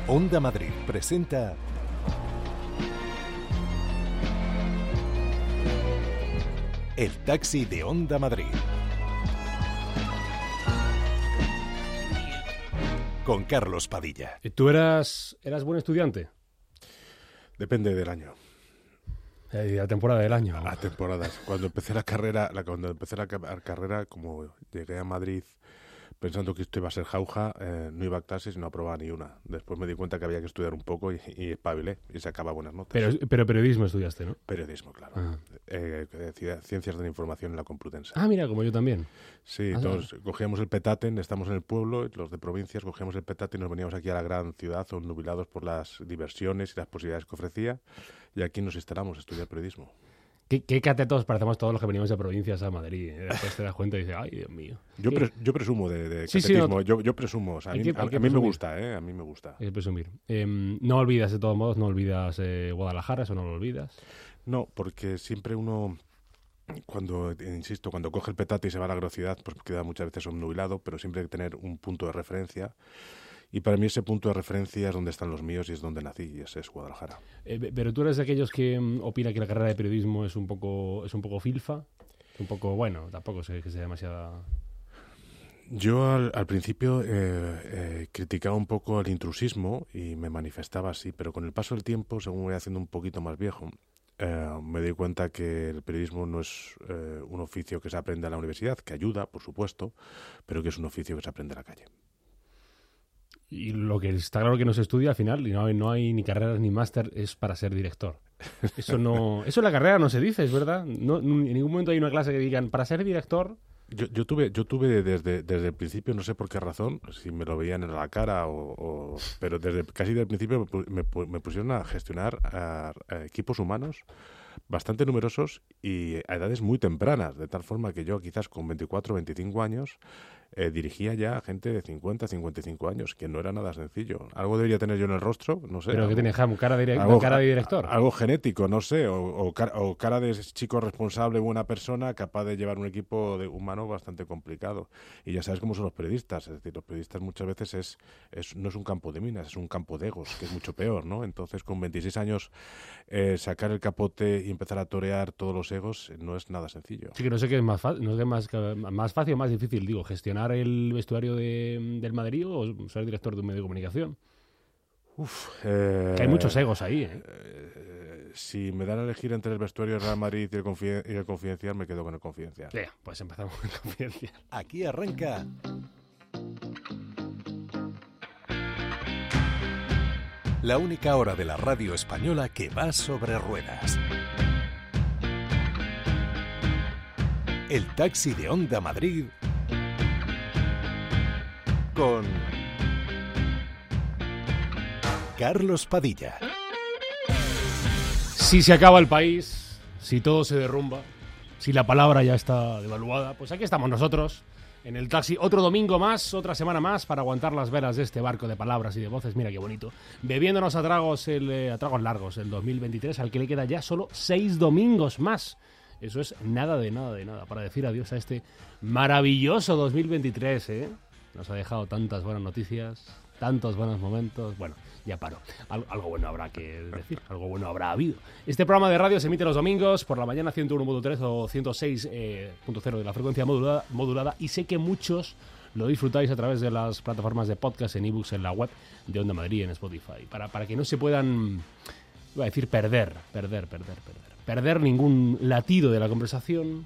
Onda Madrid presenta El Taxi de Onda Madrid. Con Carlos Padilla. ¿Tú eras buen estudiante? Depende del año. La temporada del año. A temporadas. Cuando empecé la carrera, como llegué a Madrid pensando que esto iba a ser jauja, no iba a clases y no aprobaba ni una. Después me di cuenta que había que estudiar un poco y espabilé y sacaba buenas notas. Pero periodismo estudiaste, ¿no? Periodismo, claro. Ciencias de la Información en la Complutense. Ah, mira, como yo también. Sí, todos cogíamos el petaten, estamos en el pueblo, los de provincias cogíamos el petaten y nos veníamos aquí a la gran ciudad, obnubilados por las diversiones y las posibilidades que ofrecía, y aquí nos instalamos a estudiar periodismo. ¿Qué catetos parecemos todos los que venimos de provincias a Madrid? Después te das cuenta y dices, ay, Dios mío. Yo presumo de Sí, catetismo, sí, no, yo presumo. O sea, a mí me gusta, a mí me gusta. Hay que presumir. No olvidas, de todos modos, no olvidas Guadalajara, eso no lo olvidas. No, porque siempre uno, cuando coge el petate y se va a la grosidad, pues queda muchas veces obnubilado, pero siempre hay que tener un punto de referencia. Y para mí ese punto de referencia es donde están los míos y es donde nací, y ese es Guadalajara. Pero tú eres de aquellos que opina que la carrera de periodismo es un poco filfa, un poco, bueno, tampoco sé que sea demasiada... Yo al principio criticaba un poco el intrusismo y me manifestaba así, pero con el paso del tiempo, según voy haciendo un poquito más viejo, me doy cuenta que el periodismo no es un oficio que se aprende en la universidad, que ayuda, por supuesto, pero que es un oficio que se aprende en la calle. Y lo que está claro que no se estudia al final, y no hay ni carreras ni máster, es para ser director. Eso en la carrera no se dice, es verdad. No, en ningún momento hay una clase que digan, para ser director... Yo tuve desde el principio, no sé por qué razón, si me lo veían en la cara pero casi desde el principio me pusieron a gestionar a equipos humanos bastante numerosos y a edades muy tempranas, de tal forma que yo quizás con 24 o 25 años dirigía ya a gente de 50, 55 años, que no era nada sencillo. Algo debería tener yo en el rostro, no sé. ¿Pero qué tiene Ham? ¿Cara de director? Algo genético, no sé, o cara de chico responsable, buena persona, capaz de llevar un equipo humano bastante complicado. Y ya sabes cómo son los periodistas, es decir, los periodistas muchas veces no es un campo de minas, es un campo de egos, que es mucho peor, ¿no? Entonces, con 26 años, sacar el capote y empezar a torear todos los egos no es nada sencillo. Sí, que no sé qué es más fácil, más fácil o más difícil, digo, gestionar el vestuario del Madrid o ser director de un medio de comunicación. Que hay muchos egos ahí, si me dan a elegir entre el vestuario del Real Madrid y el Confidencial, me quedo con el Confidencial. Pues empezamos con el Confidencial. Aquí arranca la única hora de la radio española que va sobre ruedas. El Taxi de Onda Madrid con Carlos Padilla. Si se acaba el país, si todo se derrumba, si la palabra ya está devaluada, pues aquí estamos nosotros, en el taxi, otro domingo más, otra semana más, para aguantar las velas de este barco de palabras y de voces, mira qué bonito, bebiéndonos a tragos largos el 2023, al que le queda ya solo 6 domingos más. Eso es nada de nada, para decir adiós a este maravilloso 2023, ¿eh? Nos ha dejado tantas buenas noticias, tantos buenos momentos. Bueno, ya paro. Algo bueno habrá que decir, algo bueno habrá habido. Este programa de radio se emite los domingos por la mañana 101.3 o 106.0 de la frecuencia modulada y sé que muchos lo disfrutáis a través de las plataformas de podcast, en ebooks, en la web de Onda Madrid, en Spotify. Para que no se puedan, iba a decir, perder ningún latido de la conversación.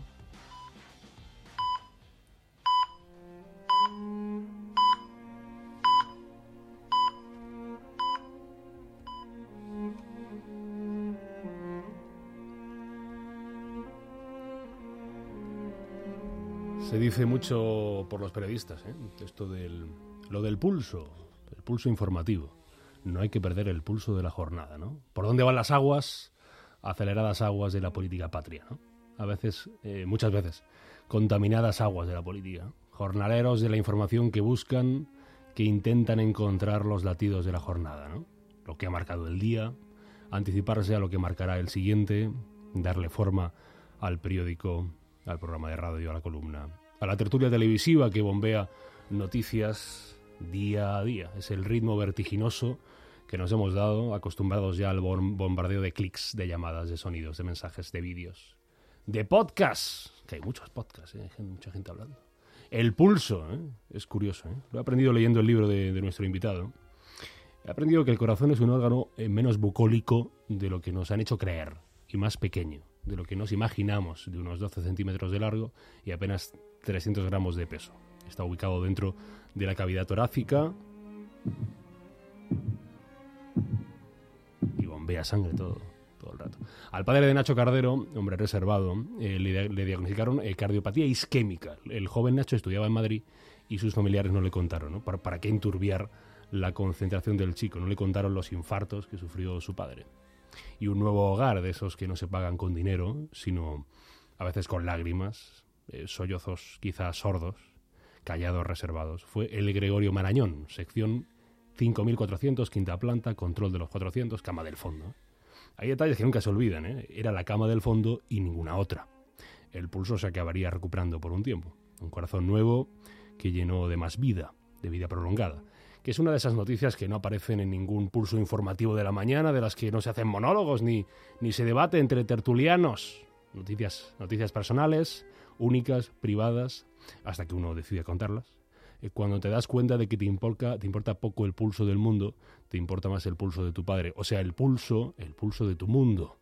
Se dice mucho por los periodistas, esto lo del pulso, el pulso informativo. No hay que perder el pulso de la jornada, ¿no? ¿Por dónde van las aguas? Aceleradas aguas de la política patria, ¿no? A veces, muchas veces, contaminadas aguas de la política. Jornaleros de la información que buscan, que intentan encontrar los latidos de la jornada, ¿no? Lo que ha marcado el día, anticiparse a lo que marcará el siguiente, darle forma al periódico, al programa de radio, a la columna, a la tertulia televisiva que bombea noticias día a día. Es el ritmo vertiginoso que nos hemos dado, acostumbrados ya al bombardeo de clics, de llamadas, de sonidos, de mensajes, de vídeos, de podcasts, que hay muchos podcasts, hay mucha gente hablando. El pulso, es curioso, lo he aprendido leyendo el libro de nuestro invitado. He aprendido que el corazón es un órgano menos bucólico de lo que nos han hecho creer y más pequeño de lo que nos imaginamos, de unos 12 centímetros de largo y apenas 300 gramos de peso. Está ubicado dentro de la cavidad torácica y bombea sangre todo el rato. Al padre de Nacho Cardero, hombre reservado, le diagnosticaron cardiopatía isquémica. El joven Nacho estudiaba en Madrid y sus familiares no le contaron, ¿no? ¿Para qué enturbiar la concentración del chico? No le contaron los infartos que sufrió su padre. Y un nuevo hogar, de esos que no se pagan con dinero, sino a veces con lágrimas, sollozos quizás sordos, callados reservados. Fue el Gregorio Marañón, sección 5400, quinta planta, control de los 400, cama del fondo. Hay detalles que nunca se olvidan, Era la cama del fondo y ninguna otra. El pulso se acabaría recuperando por un tiempo. Un corazón nuevo que llenó de más vida, de vida prolongada. Que es una de esas noticias que no aparecen en ningún pulso informativo de la mañana, de las que no se hacen monólogos ni se debate entre tertulianos. Noticias personales, únicas, privadas, hasta que uno decide contarlas. Cuando te das cuenta de que te importa poco el pulso del mundo, te importa más el pulso de tu padre. O sea, el pulso de tu mundo.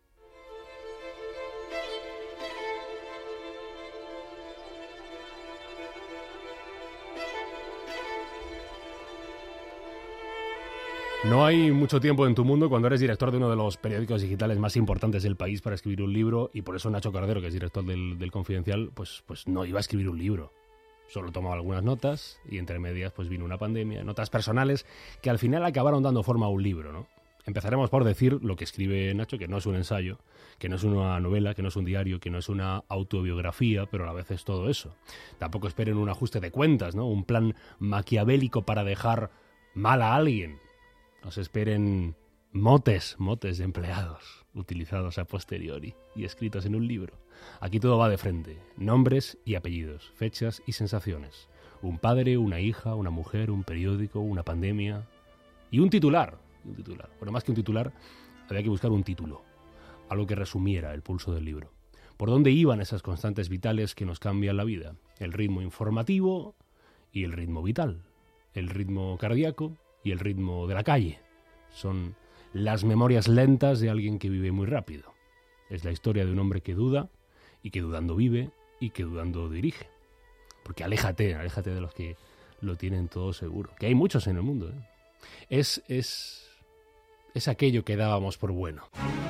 No hay mucho tiempo en tu mundo cuando eres director de uno de los periódicos digitales más importantes del país para escribir un libro, y por eso Nacho Cardero, que es director del Confidencial, pues no iba a escribir un libro. Solo tomaba algunas notas y entre medias pues vino una pandemia, notas personales que al final acabaron dando forma a un libro, ¿no? Empezaremos por decir lo que escribe Nacho, que no es un ensayo, que no es una novela, que no es un diario, que no es una autobiografía, pero a la vez es todo eso. Tampoco esperen un ajuste de cuentas, ¿no? Un plan maquiavélico para dejar mal a alguien. Nos esperen motes de empleados utilizados a posteriori y escritos en un libro. Aquí todo va de frente, nombres y apellidos, fechas y sensaciones. Un padre, una hija, una mujer, un periódico, una pandemia y un titular. Bueno, más que un titular, había que buscar un título, algo que resumiera el pulso del libro. ¿Por dónde iban esas constantes vitales que nos cambian la vida? El ritmo informativo y el ritmo vital, el ritmo cardíaco y el ritmo de la calle. Son las memorias lentas de alguien que vive muy rápido. Es la historia de un hombre que duda y que dudando vive y que dudando dirige. Porque aléjate de los que lo tienen todo seguro. Que hay muchos en el mundo, Es aquello que dábamos por bueno.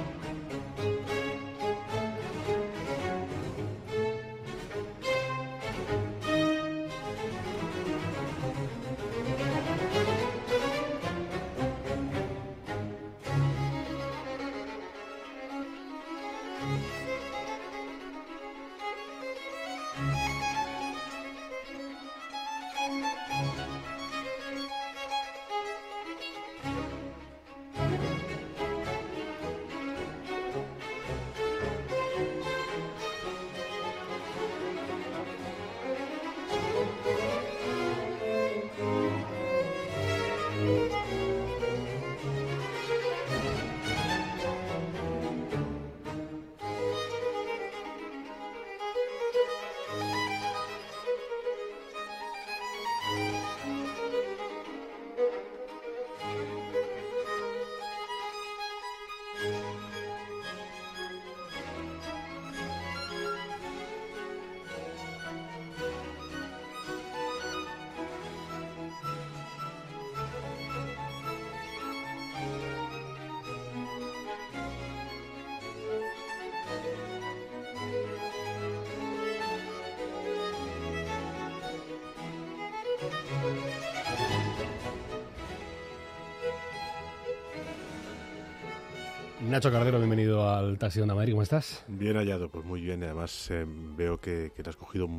Nacho Cardero, bienvenido al Taxi de Onda Madrid, ¿cómo estás? Bien hallado, pues muy bien. Además veo que te has cogido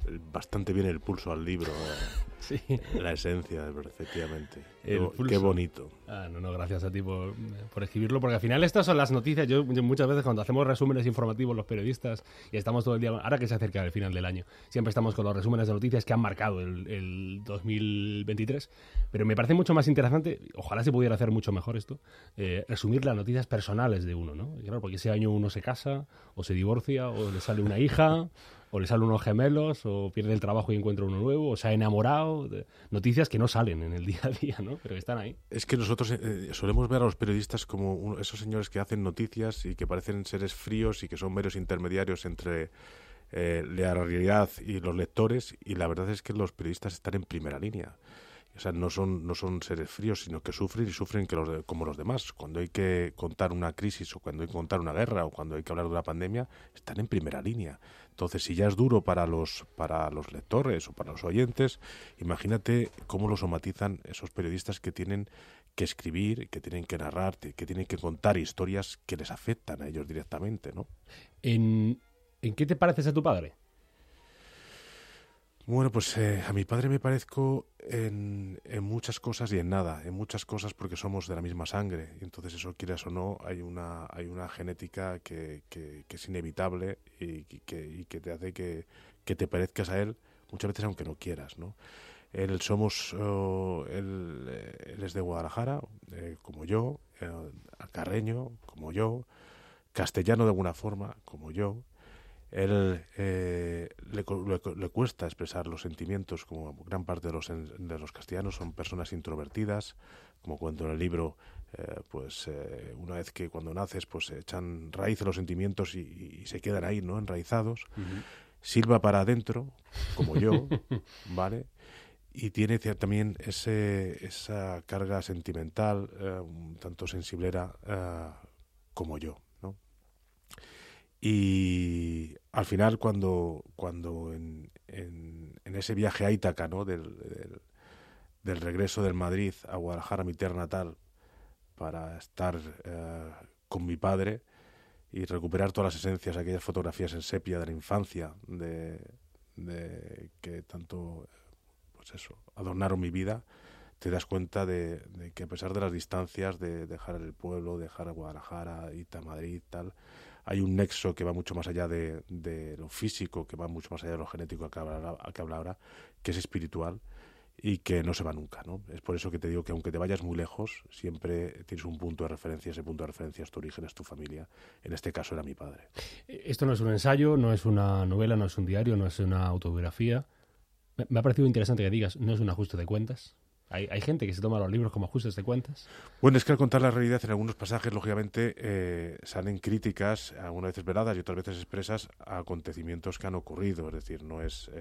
bastante bien el pulso al libro. Sí. La esencia, efectivamente. El Qué bonito. No, gracias a ti por escribirlo, porque al final estas son las noticias. Yo muchas veces cuando hacemos resúmenes informativos los periodistas, y estamos todo el día, ahora que se acerca el final del año, siempre estamos con los resúmenes de noticias que han marcado el 2023, pero me parece mucho más interesante, ojalá se pudiera hacer mucho mejor esto, resumir las noticias personales de uno, ¿no? Y claro, porque ese año uno se casa, o se divorcia, o le sale una hija, o le salen unos gemelos, o pierde el trabajo y encuentra uno nuevo, o se ha enamorado. Noticias que no salen en el día a día, ¿no? Pero que están ahí. Es que nosotros solemos ver a los periodistas como esos señores que hacen noticias y que parecen seres fríos y que son meros intermediarios entre la realidad y los lectores, y la verdad es que los periodistas están en primera línea. O sea, no son seres fríos, sino que sufren y sufren como los demás. Cuando hay que contar una crisis, o cuando hay que contar una guerra, o cuando hay que hablar de una pandemia, están en primera línea. Entonces, si ya es duro para los lectores o para los oyentes, imagínate cómo lo somatizan esos periodistas que tienen que escribir, que tienen que narrar, que tienen que contar historias que les afectan a ellos directamente, ¿no? ¿En qué te pareces a tu padre? Bueno, pues a mi padre me parezco en muchas cosas y en nada. En muchas cosas porque somos de la misma sangre. Y entonces eso, quieras o no, hay una genética que es inevitable y que te hace que te parezcas a él muchas veces aunque no quieras, ¿no? Él es de Guadalajara, como yo, alcarreño, como yo, castellano de alguna forma, como yo. Él le cuesta expresar los sentimientos, como gran parte de los castellanos son personas introvertidas, como cuento en el libro, una vez que cuando naces pues echan raíz los sentimientos y se quedan ahí, ¿no? Enraizados. Uh-huh. Silba para adentro, como yo, ¿vale? Y tiene también esa carga sentimental, un tanto sensiblera, como yo. Y al final cuando en ese viaje a Ítaca, ¿no? del regreso del Madrid a Guadalajara, mi tierra natal, para estar con mi padre y recuperar todas las esencias, aquellas fotografías en sepia de la infancia de que tanto pues eso, adornaron mi vida, te das cuenta de que a pesar de las distancias, de dejar el pueblo, dejar Guadalajara, Madrid, tal, hay un nexo que va mucho más allá de lo físico, que va mucho más allá de lo genético que habla ahora, que es espiritual y que no se va nunca, ¿no? Es por eso que te digo que aunque te vayas muy lejos, siempre tienes un punto de referencia. Ese punto de referencia es tu origen, es tu familia. En este caso era mi padre. Esto no es un ensayo, no es una novela, no es un diario, no es una autobiografía. Me ha parecido interesante que digas, no es un ajuste de cuentas. ¿Hay gente que se toma los libros como ajustes de cuentas? Bueno, es que al contar la realidad en algunos pasajes, lógicamente, salen críticas, algunas veces veladas y otras veces expresas, a acontecimientos que han ocurrido. Es decir, no es...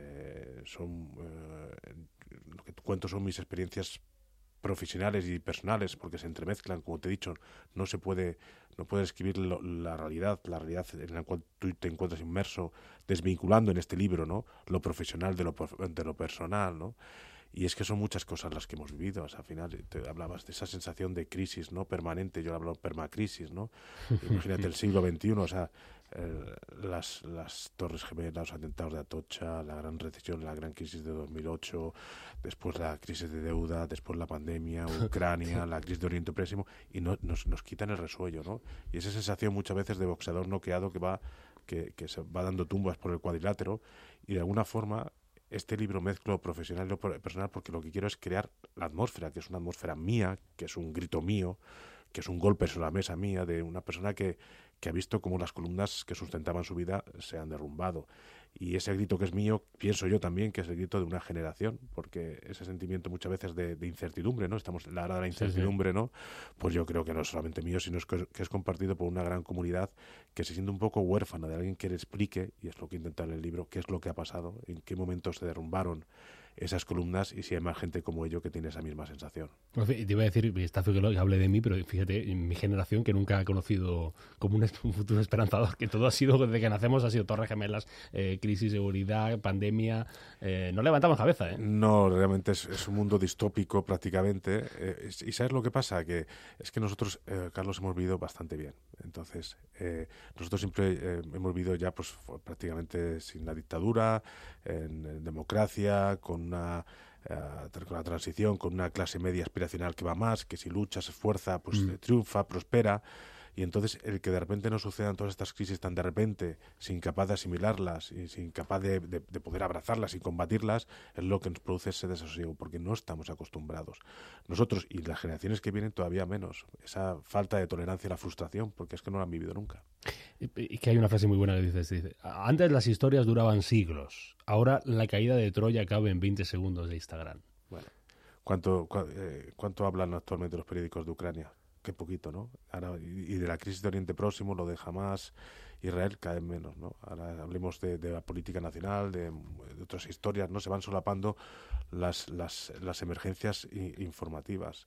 lo que cuento son mis experiencias profesionales y personales, porque se entremezclan, como te he dicho. No puedes escribir la realidad en la cual tú te encuentras inmerso, desvinculando en este libro, ¿no? Lo profesional de lo personal, ¿no? Y es que son muchas cosas las que hemos vivido. O sea, al final te hablabas de esa sensación de crisis, ¿no? Permanente. Yo hablo de permacrisis, ¿no? Imagínate el siglo XXI, o sea, las Torres Gemelas, los atentados de Atocha, la gran recesión, la gran crisis de 2008, después la crisis de deuda, después la pandemia, Ucrania, la crisis de Oriente Próximo, y nos quitan el resuello, ¿no? Y esa sensación muchas veces de boxeador noqueado que se va dando tumbas por el cuadrilátero, y de alguna forma este libro mezclo profesional y lo personal, porque lo que quiero es crear la atmósfera, que es una atmósfera mía, que es un grito mío, que es un golpe sobre la mesa mía, de una persona que ha visto cómo las columnas que sustentaban su vida se han derrumbado. Y ese grito que es mío, pienso yo también que es el grito de una generación, porque ese sentimiento muchas veces de incertidumbre, ¿no? Estamos en la era de la incertidumbre, sí. ¿No? Pues yo creo que no es solamente mío, sino que es compartido por una gran comunidad que se siente un poco huérfana de alguien que le explique, y es lo que intenta en el libro, qué es lo que ha pasado, en qué momentos se derrumbaron esas columnas y si hay más gente como yo que tiene esa misma sensación. Te iba a decir, está feo que hable de mí, pero fíjate, en mi generación que nunca ha conocido como un futuro esperanzador, que todo ha sido, desde que nacemos, ha sido Torres Gemelas, crisis, seguridad, pandemia, no levantamos cabeza, ¿eh? No, realmente es un mundo distópico prácticamente. ¿Y sabes lo que pasa? Que es que nosotros, Carlos, hemos vivido bastante bien. Entonces, nosotros siempre hemos vivido ya pues prácticamente sin la dictadura, en democracia, con la transición, con una clase media aspiracional que va más, que si lucha, se esfuerza, pues triunfa, prospera. Y entonces el que de repente nos sucedan todas estas crisis tan de repente, sin capaz de asimilarlas y sin capaz de poder abrazarlas y combatirlas, es lo que nos produce ese desasosiego, porque no estamos acostumbrados. Nosotros y las generaciones que vienen todavía menos. Esa falta de tolerancia a la frustración, porque es que no la han vivido nunca. Y que hay una frase muy buena que dice, antes las historias duraban siglos, ahora la caída de Troya cabe en 20 segundos de Instagram. Bueno, ¿cuánto hablan actualmente los periódicos de Ucrania? Qué poquito, ¿no? Ahora, y de la crisis de Oriente Próximo, lo de Hamas, Israel, cae menos, ¿no? Ahora hablemos de la política nacional, de otras historias, ¿no? Se van solapando las emergencias informativas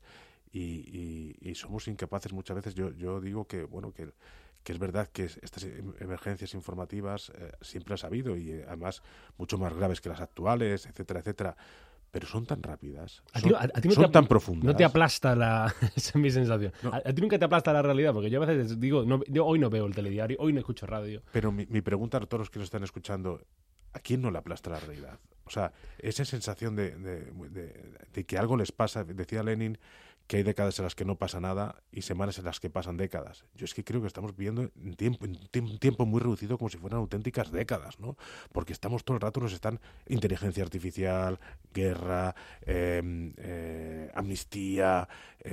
y somos incapaces muchas veces. Yo digo que, bueno, que es verdad que estas emergencias informativas siempre has habido y además mucho más graves que las actuales, etcétera, etcétera. Pero son tan rápidas, son tan profundas. No te aplasta esa es mi sensación. No. A ti nunca te aplasta la realidad, porque yo a veces digo, yo hoy no veo el telediario, hoy no escucho radio. Pero mi pregunta a todos los que nos están escuchando, ¿a quién no le aplasta la realidad? O sea, esa sensación de que algo les pasa, decía Lenin, que hay décadas en las que no pasa nada y semanas en las que pasan décadas. Yo es que creo que estamos viviendo en tiempo muy reducido como si fueran auténticas décadas, ¿no? Porque estamos todo el rato, nos están inteligencia artificial, guerra, amnistía,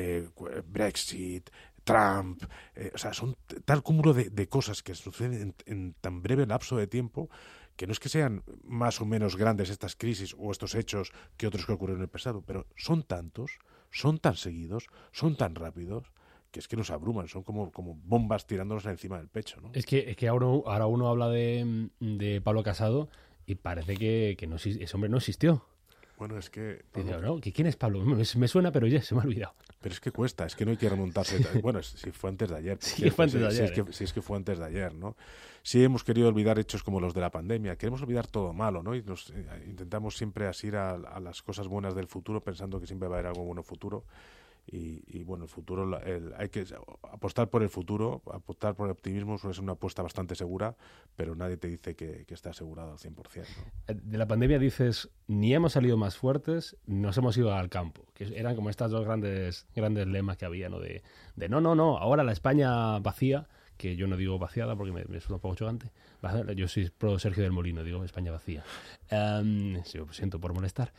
Brexit, Trump, o sea, son tal cúmulo de cosas que suceden en tan breve lapso de tiempo que no es que sean más o menos grandes estas crisis o estos hechos que otros que ocurrieron en el pasado, pero son tantos, son tan seguidos, son tan rápidos, que es que nos abruman, son como bombas tirándonos encima del pecho, ¿no? Es que ahora uno habla de Pablo Casado y parece que ese hombre no existió. Bueno, es que... ¿No? ¿Quién es Pablo? Me suena, pero ya se me ha olvidado. Pero es que cuesta, es que no hay que remontarse. Bueno, si fue antes de ayer. Sí, fue antes de ayer. Si es que fue antes de ayer, ¿no? Sí hemos querido olvidar hechos como los de la pandemia. Queremos olvidar todo malo, ¿no? Y intentamos siempre asir a las cosas buenas del futuro, pensando que siempre va a haber algo bueno futuro. Y bueno, el futuro, hay que apostar por el futuro, apostar por el optimismo, es una apuesta bastante segura, pero nadie te dice que está asegurado al 100%, ¿no? De la pandemia dices, ni hemos salido más fuertes, nos hemos ido al campo, que eran como estas dos grandes lemas que había, ¿no? De no, ahora la España vacía, que yo no digo vaciada porque me suena un poco chocante. Yo soy pro Sergio del Molino, digo España vacía. Sí, lo siento por molestar,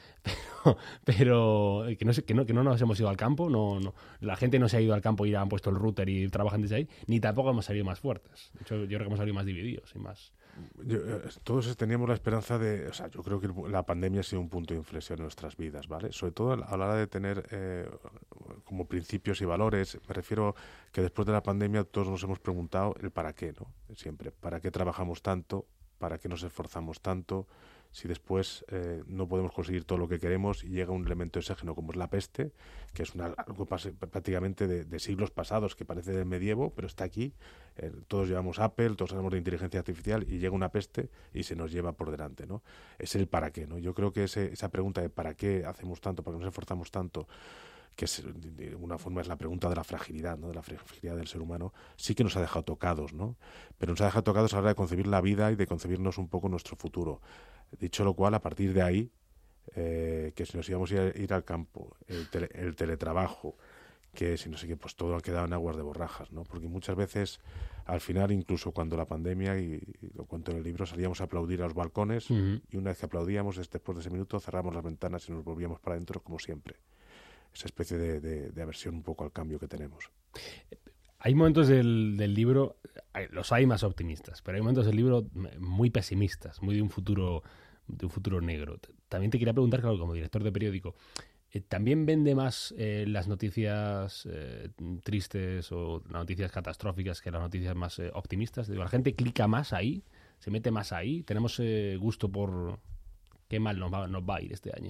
pero que no nos hemos ido al campo, no, la gente no se ha ido al campo y han puesto el router y trabajan desde ahí, ni tampoco hemos salido más fuertes. De hecho, yo creo que hemos salido más divididos y más... Todos teníamos la esperanza de... O sea, yo creo que la pandemia ha sido un punto de inflexión en nuestras vidas, ¿vale? Sobre todo a la hora de tener como principios y valores. Me refiero que después de la pandemia todos nos hemos preguntado el para qué, ¿no? Siempre. ¿Para qué trabajamos tanto? ¿Para qué nos esforzamos tanto? Si después no podemos conseguir todo lo que queremos y llega un elemento exógeno como es la peste, que es algo prácticamente de siglos pasados, que parece del medievo, pero está aquí. Todos llevamos Apple, todos hablamos de inteligencia artificial y llega una peste y se nos lleva por delante, ¿no? Es el para qué, ¿no? Yo creo que esa pregunta de para qué hacemos tanto, para qué nos esforzamos tanto, que de alguna forma es la pregunta de la fragilidad, ¿no? De la fragilidad del ser humano, sí que nos ha dejado tocados, ¿no? Pero nos ha dejado tocados a la hora de concebir la vida y de concebirnos un poco nuestro futuro. Dicho lo cual, a partir de ahí, que si nos íbamos a ir al campo, el teletrabajo, que si no sé qué, pues todo ha quedado en aguas de borrajas, ¿no? Porque muchas veces, al final, incluso cuando la pandemia, y lo cuento en el libro, salíamos a aplaudir a los balcones, y una vez que aplaudíamos, después de ese minuto, cerramos las ventanas y nos volvíamos para adentro como siempre. Esa especie de aversión un poco al cambio que tenemos. Hay momentos del libro, los hay más optimistas, pero hay momentos del libro muy pesimistas, muy de un futuro negro. También te quería preguntar, claro, como director de periódico, ¿también vende más las noticias tristes o las noticias catastróficas que las noticias más optimistas? Digo, ¿la gente clica más ahí? ¿Se mete más ahí? ¿Tenemos gusto por qué mal nos va a ir este año?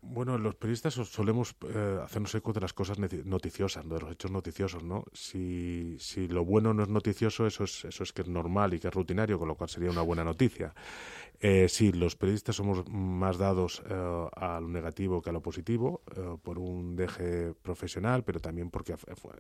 Bueno, los periodistas solemos hacernos eco de las cosas noticiosas, ¿no? De los hechos noticiosos, ¿no? Si lo bueno no es noticioso, eso es que es normal y que es rutinario, con lo cual sería una buena noticia. Sí, los periodistas somos más dados a lo negativo que a lo positivo, por un deje profesional, pero también porque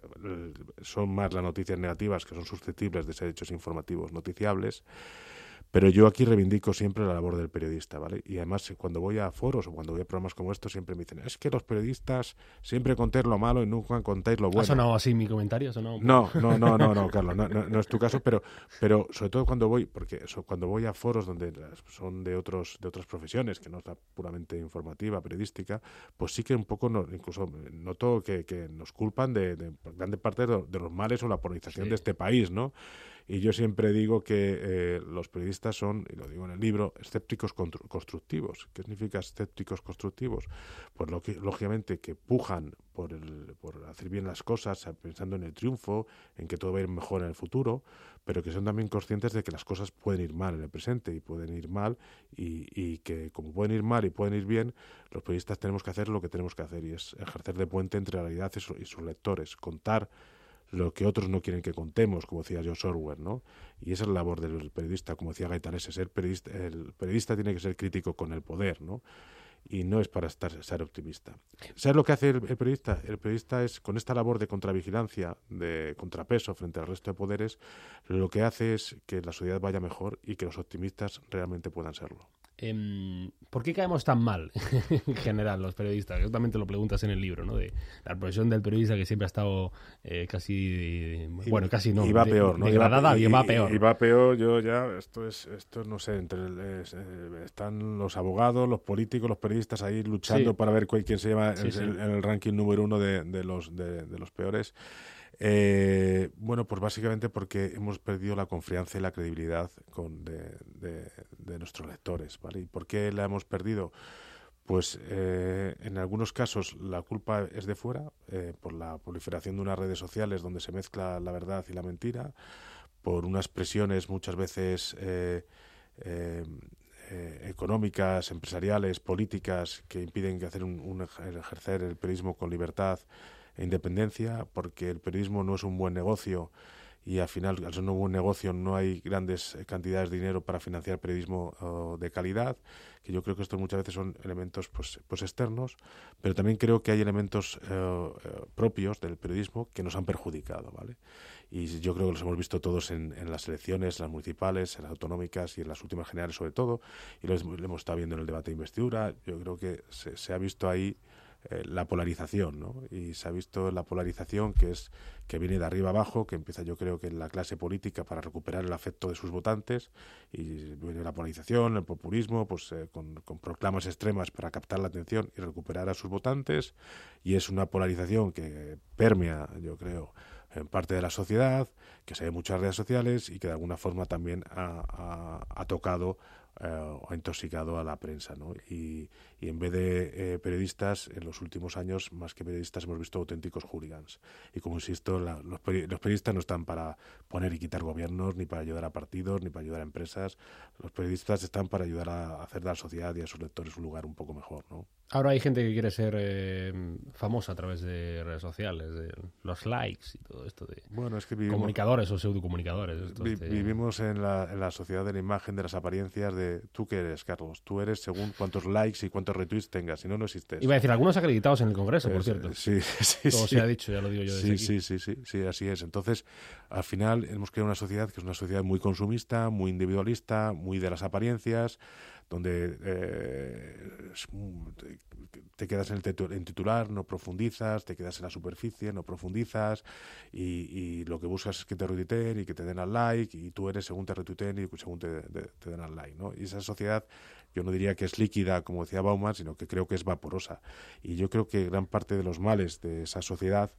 son más las noticias negativas que son susceptibles de ser hechos informativos noticiables. Pero yo aquí reivindico siempre la labor del periodista, ¿vale? Y además, cuando voy a foros o cuando voy a programas como estos, siempre me dicen, es que los periodistas siempre contáis lo malo y nunca contáis lo bueno. ¿Ha sonado así mi comentario? ¿Ha sonado no, Carlos, no es tu caso, pero sobre todo cuando voy, porque cuando voy a foros donde son de otras profesiones, que no es la puramente informativa, periodística, pues sí que un poco, incluso noto que nos culpan de grande parte de los males o la polarización de este país, ¿no? Y yo siempre digo que los periodistas son, y lo digo en el libro, escépticos constructivos. ¿Qué significa escépticos constructivos? Pues lógicamente que pujan por hacer bien las cosas, pensando en el triunfo, en que todo va a ir mejor en el futuro, pero que son también conscientes de que las cosas pueden ir mal en el presente y pueden ir mal, y que como pueden ir mal y pueden ir bien, los periodistas tenemos que hacer lo que tenemos que hacer, y es ejercer de puente entre la realidad y sus lectores, contar lo que otros no quieren que contemos, como decía George Orwell, ¿no? Y esa es la labor del periodista, como decía Gaitanes, el periodista tiene que ser crítico con el poder, ¿no? Y no es para ser optimista. ¿Sabes lo que hace el periodista? El periodista es, con esta labor de contravigilancia, de contrapeso frente al resto de poderes, lo que hace es que la sociedad vaya mejor y que los optimistas realmente puedan serlo. ¿Por qué caemos tan mal en general los periodistas? Eso también te lo preguntas en el libro, ¿no? De la profesión del periodista, que siempre ha estado casi no, y va peor, ¿no? Degradada y va peor. Y va peor. Yo ya, esto no sé, están los abogados, los políticos, los periodistas ahí luchando para ver quién se lleva en el ranking número 1 de los peores. Bueno, pues básicamente porque hemos perdido la confianza y la credibilidad de nuestros lectores, ¿vale? ¿Y por qué la hemos perdido? Pues en algunos casos la culpa es de fuera, por la proliferación de unas redes sociales donde se mezcla la verdad y la mentira, por unas presiones muchas veces económicas, empresariales, políticas, que impiden que ejercer el periodismo con libertad e independencia, porque el periodismo no es un buen negocio y al final, al ser un buen negocio, no hay grandes cantidades de dinero para financiar periodismo de calidad, que yo creo que estos muchas veces son elementos pues externos, pero también creo que hay elementos propios del periodismo que nos han perjudicado, ¿vale? Y yo creo que los hemos visto todos en las elecciones, en las municipales, en las autonómicas y en las últimas generales sobre todo, y lo hemos estado viendo en el debate de investidura. Yo creo que se ha visto ahí la polarización, ¿no? Y se ha visto la polarización que viene de arriba abajo, que empieza, yo creo, que en la clase política para recuperar el afecto de sus votantes, y viene la polarización, el populismo, pues con proclamas extremas para captar la atención y recuperar a sus votantes, y es una polarización que permea, yo creo, en parte de la sociedad, que se ve en muchas redes sociales y que de alguna forma también ha tocado o ha intoxicado a la prensa, ¿no? Y en vez de periodistas, en los últimos años, más que periodistas, hemos visto auténticos hooligans. Y como insisto, los periodistas no están para poner y quitar gobiernos, ni para ayudar a partidos, ni para ayudar a empresas. Los periodistas están para ayudar a hacer de la sociedad y a sus lectores un lugar un poco mejor, ¿no? Ahora hay gente que quiere ser famosa a través de redes sociales, de los likes y todo esto de es que comunicadores o pseudocomunicadores. Vivimos en la sociedad de la imagen, de las apariencias, de ¿tú qué eres, Carlos? Tú eres según cuántos likes y cuántos retweets tengas, si no, no existes. Iba a decir, algunos acreditados en el Congreso, por cierto. Sí. Todo se ha dicho, ya lo digo yo desde aquí. Sí, así es. Entonces, al final, hemos creado una sociedad que es una sociedad muy consumista, muy individualista, muy de las apariencias, donde te quedas en el titular, no profundizas, te quedas en la superficie, no profundizas, y lo que buscas es que te retuiteen y que te den al like, y tú eres según te retuiteen y según te den al like, ¿no? Y esa sociedad, yo no diría que es líquida, como decía Bauman, sino que creo que es vaporosa. Y yo creo que gran parte de los males de esa sociedad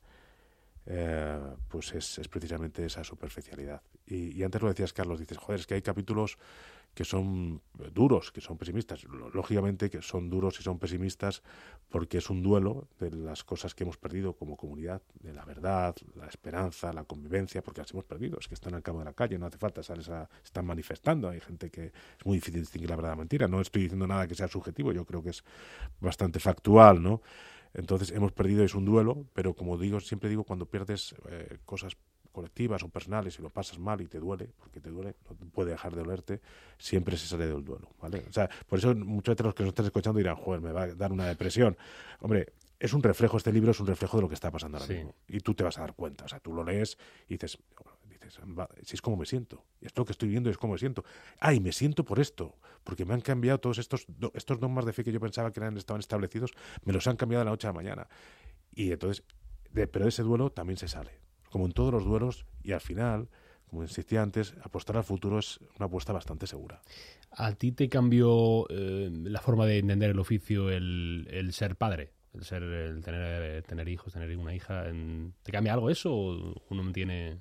pues es precisamente esa superficialidad. Y antes lo decías, Carlos, dices, joder, es que hay capítulos que son duros, que son pesimistas. Lógicamente que son duros y son pesimistas porque es un duelo de las cosas que hemos perdido como comunidad, de la verdad, la esperanza, la convivencia, porque las hemos perdido. Es que están al cabo de la calle, no hace falta, están manifestando. Hay gente que es muy difícil distinguir la verdad de la mentira. No estoy diciendo nada que sea subjetivo, yo creo que es bastante factual, ¿no? Entonces hemos perdido, es un duelo, pero como digo, siempre digo, cuando pierdes cosas colectivas o personales y lo pasas mal y te duele, porque te duele, no puede dejar de dolerte, siempre se sale del duelo, ¿vale? O sea, por eso muchos de los que nos están escuchando dirán, joder, me va a dar una depresión. Hombre, es un reflejo, este libro es un reflejo de lo que está pasando ahora mismo. Y tú te vas a dar cuenta, o sea, tú lo lees y dices, si es como me siento, esto lo que estoy viendo es como me siento. Ay, me siento por esto, porque me han cambiado todos estos dogmas de fe que yo pensaba que estaban establecidos, me los han cambiado de la noche a la mañana. Y entonces, pero de ese duelo también se sale. Como en todos los duelos, y al final, como insistía antes, apostar al futuro es una apuesta bastante segura. ¿A ti te cambió la forma de entender el oficio el ser padre? El tener hijos, tener una hija. ¿Te cambia algo eso o uno tiene...?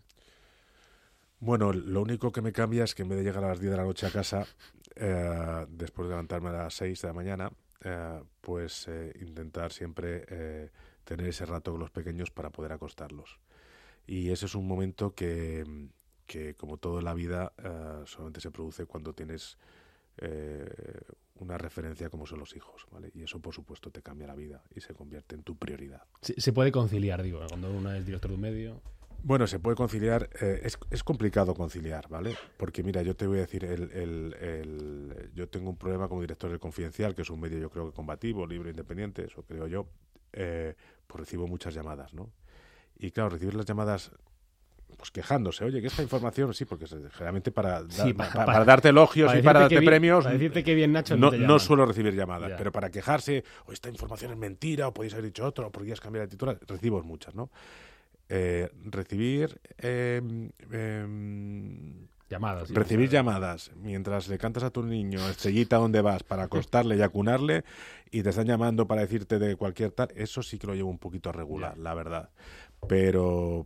Bueno, lo único que me cambia es que en vez de llegar a las 10 de la noche a casa, después de levantarme a las 6 de la mañana, intentar siempre tener ese rato con los pequeños para poder acostarlos. Y ese es un momento que como todo en la vida, solamente se produce cuando tienes una referencia como son los hijos, ¿vale? Y eso, por supuesto, te cambia la vida y se convierte en tu prioridad. Se puede conciliar, digo, cuando uno es director de un medio... Bueno, se puede conciliar, es complicado conciliar, ¿vale? Porque mira, yo te voy a decir, yo tengo un problema como director del Confidencial, que es un medio yo creo que combativo, libre, independiente, eso creo yo, pues recibo muchas llamadas, ¿no? Y claro, recibir las llamadas pues quejándose, oye, que esta información, sí, porque generalmente para darte elogios y para darte premios, para decirte que bien, Nacho, no suelo recibir llamadas, pero para quejarse, o esta información es mentira, o podéis haber dicho otro, o podrías cambiar de titular, recibo muchas, ¿no? Recibir llamadas mientras le cantas a tu niño Estrellita ¿dónde vas? Para acostarle y acunarle y te están llamando para decirte de cualquier tal, eso sí que lo llevo un poquito a regular, la verdad, pero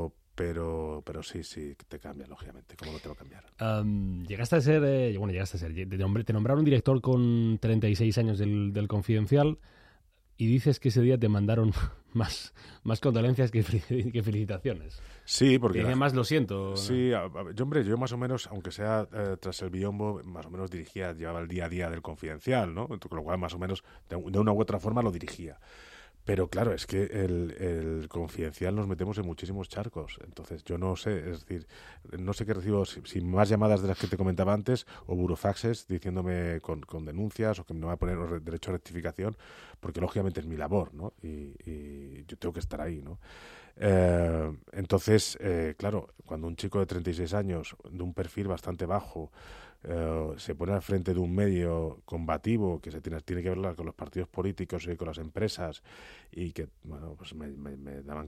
sí te cambia, lógicamente. ¿Cómo no te va a cambiar? Llegaste a ser, te nombraron director con 36 años del Confidencial y dices que ese día te mandaron más condolencias que felicitaciones. Sí, porque... Más lo siento. Sí, yo más o menos, aunque sea tras el biombo, más o menos llevaba el día a día del Confidencial, ¿no? Con lo cual, más o menos, de una u otra forma lo dirigía. Pero claro, es que el Confidencial nos metemos en muchísimos charcos. Entonces, yo no sé, es decir, no sé qué recibo, si más llamadas de las que te comentaba antes, o burofaxes diciéndome con denuncias, o que me va a poner derecho a rectificación, porque lógicamente es mi labor, ¿no? Y yo tengo que estar ahí, ¿no? Entonces, claro, cuando un chico de 36 años, de un perfil bastante bajo, se pone al frente de un medio combativo que tiene que ver con los partidos políticos y con las empresas y que bueno, pues me daban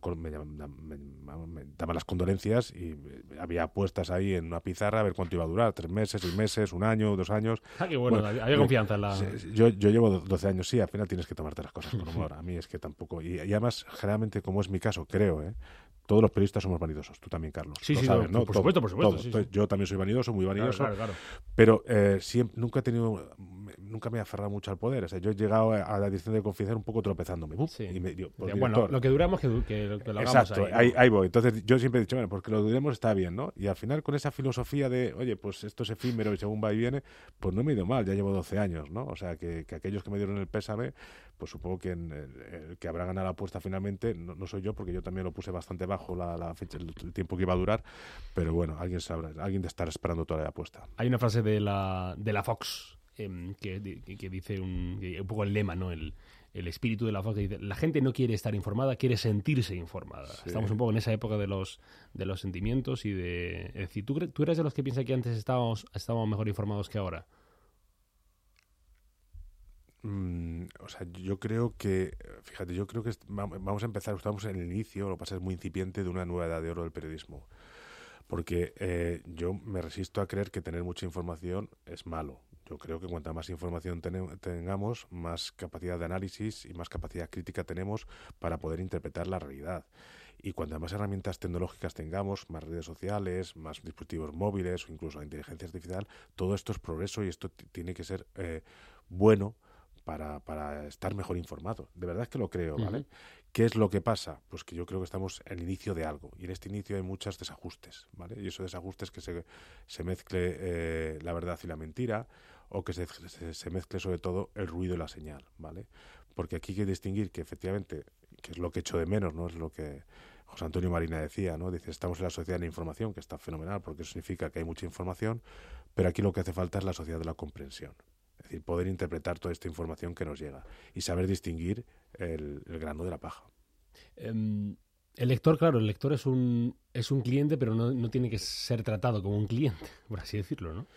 las condolencias y había apuestas ahí en una pizarra a ver cuánto iba a durar, 3 meses, 6 meses, 1 año, 2 años. Qué bueno, había confianza en la... Yo llevo 12 años, sí, al final tienes que tomarte las cosas con humor. A mí es que tampoco... Y además, generalmente, como es mi caso, creo, todos los periodistas somos vanidosos. Tú también, Carlos. Sí, lo sabes, ¿no? Por supuesto. Sí. Yo también soy vanidoso, muy vanidoso. Claro. Pero nunca me he aferrado mucho al poder. O sea, yo he llegado a la dirección de Confidencial un poco tropezándome. Sí. Y bueno, lo que duramos que lo hagamos. Exacto, ahí voy. Entonces yo siempre he dicho, bueno, porque lo duremos está bien, ¿no? Y al final con esa filosofía de, oye, pues esto es efímero y según va y viene, pues no me he ido mal. Ya llevo 12 años, ¿no? O sea, que aquellos que me dieron el pésame, pues supongo que el que habrá ganado la apuesta finalmente no soy yo, porque yo también lo puse bastante bajo la fecha, el tiempo que iba a durar, pero bueno, alguien sabrá, alguien estará esperando toda la apuesta. Hay una frase de la Fox que dice un poco el lema, ¿no? El espíritu de la Fox, que dice, la gente no quiere estar informada, quiere sentirse informada. Sí. Estamos un poco en esa época de los sentimientos y de... Es decir, ¿tú eres de los que piensan que antes estábamos mejor informados que ahora? O sea, yo creo que, fíjate, vamos a empezar, estamos en el inicio, lo que pasa es muy incipiente de una nueva edad de oro del periodismo, porque yo me resisto a creer que tener mucha información es malo. Yo creo que cuanta más información tengamos, más capacidad de análisis y más capacidad crítica tenemos para poder interpretar la realidad. Y cuando más herramientas tecnológicas tengamos, más redes sociales, más dispositivos móviles o incluso la inteligencia artificial, todo esto es progreso y esto tiene que ser bueno para estar mejor informado. De verdad es que lo creo, ¿vale? ¿Qué es lo que pasa? Pues que yo creo que estamos en el inicio de algo y en este inicio hay muchos desajustes, ¿vale? Y esos desajustes que se mezcle la verdad y la mentira, o que se mezcle sobre todo el ruido y la señal, ¿vale? Porque aquí hay que distinguir que efectivamente, que es lo que echo de menos, ¿no? Es lo que José Antonio Marina decía, ¿no? Dice, estamos en la sociedad de la información, que está fenomenal porque eso significa que hay mucha información, pero aquí lo que hace falta es la sociedad de la comprensión. Es decir, poder interpretar toda esta información que nos llega y saber distinguir el grano de la paja. El lector, claro, el lector es un cliente, pero no tiene que ser tratado como un cliente, por así decirlo, ¿no?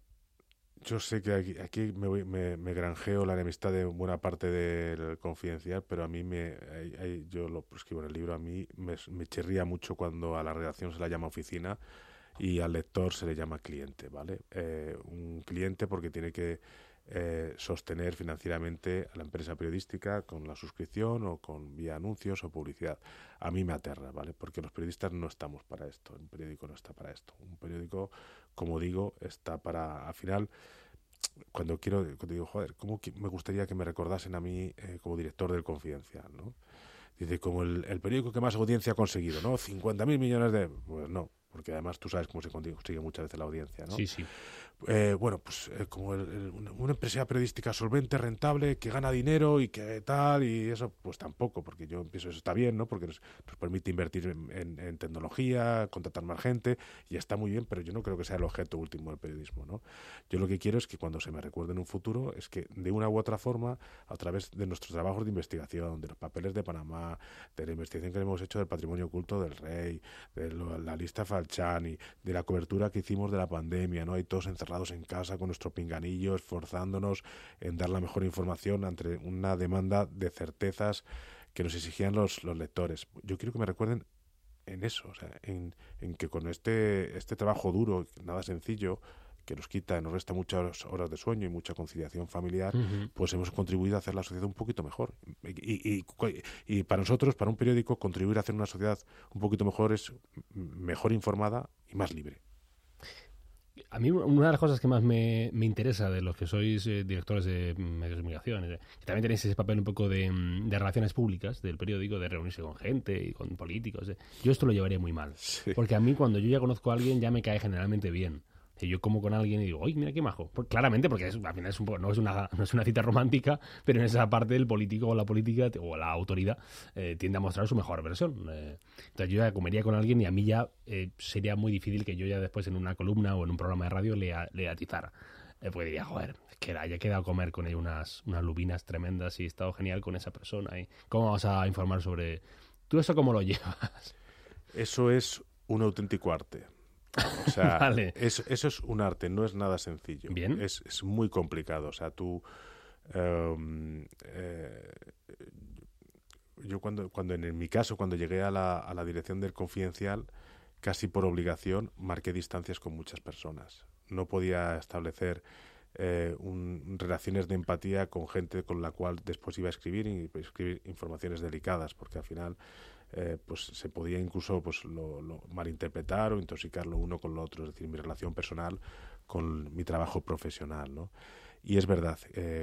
Yo sé que aquí me granjeo la enemistad de buena parte del Confidencial, pero a mí yo lo escribo en el libro, a mí me chirría mucho cuando a la redacción se la llama oficina y al lector se le llama cliente, ¿vale? Un cliente porque tiene que sostener financieramente a la empresa periodística con la suscripción o con vía anuncios o publicidad. A mí me aterra, ¿vale? Porque los periodistas no estamos para esto, un periódico no está para esto. Un periódico, como digo, está para, al final, cuando digo, joder, ¿cómo me gustaría que me recordasen a mí como director del Confidencial, ¿no? Dice, como el periódico que más audiencia ha conseguido, ¿no? 50.000 millones de... Pues no, porque además tú sabes cómo se consigue muchas veces la audiencia, ¿no? Sí, sí. Bueno, pues como una empresa periodística solvente, rentable, que gana dinero y que tal, y eso, pues tampoco, porque yo pienso eso está bien, ¿no? Porque nos permite invertir en tecnología, contratar más gente, y está muy bien, pero yo no creo que sea el objeto último del periodismo, ¿no? Yo lo que quiero es que cuando se me recuerde en un futuro, es que de una u otra forma, a través de nuestros trabajos de investigación, de los papeles de Panamá, de la investigación que hemos hecho del patrimonio oculto del rey, de la lista Falciani, de la cobertura que hicimos de la pandemia, ¿no? Hay todos encerrados en casa con nuestro pinganillo, esforzándonos en dar la mejor información ante una demanda de certezas que nos exigían los lectores. Yo quiero que me recuerden en eso, o sea, en que con este trabajo duro, nada sencillo, que nos resta muchas horas de sueño y mucha conciliación familiar, pues hemos contribuido a hacer la sociedad un poquito mejor. Y para nosotros, para un periódico, contribuir a hacer una sociedad un poquito mejor es mejor informada y más libre. A mí una de las cosas que más me interesa de los que sois directores de medios de comunicación, que también tenéis ese papel un poco de relaciones públicas del periódico, de reunirse con gente y con políticos. Yo esto lo llevaría muy mal, sí. Porque a mí cuando yo ya conozco a alguien ya me cae generalmente bien. Que yo como con alguien y digo, ¡ay, mira qué majo! Pues claramente, porque al final no es una cita romántica, pero en esa parte el político o la política o la autoridad tiende a mostrar su mejor versión. Entonces yo ya comería con alguien y a mí ya sería muy difícil que yo ya después en una columna o en un programa de radio le atizara. Pues diría, joder, ya he quedado a comer con ella unas lubinas tremendas y he estado genial con esa persona. ¿Y cómo vas a informar sobre... ¿Tú eso cómo lo llevas? Eso es un auténtico arte. O sea, vale. eso es un arte, no es nada sencillo. Bien. Es muy complicado. O sea, tú... yo cuando en mi caso, cuando llegué a la dirección del Confidencial, casi por obligación, marqué distancias con muchas personas. No podía establecer relaciones de empatía con gente con la cual después iba a escribir informaciones delicadas, porque al final... pues se podía incluso pues lo malinterpretar o intoxicar lo uno con lo otro, es decir, mi relación personal con mi trabajo profesional, ¿no? Y es verdad,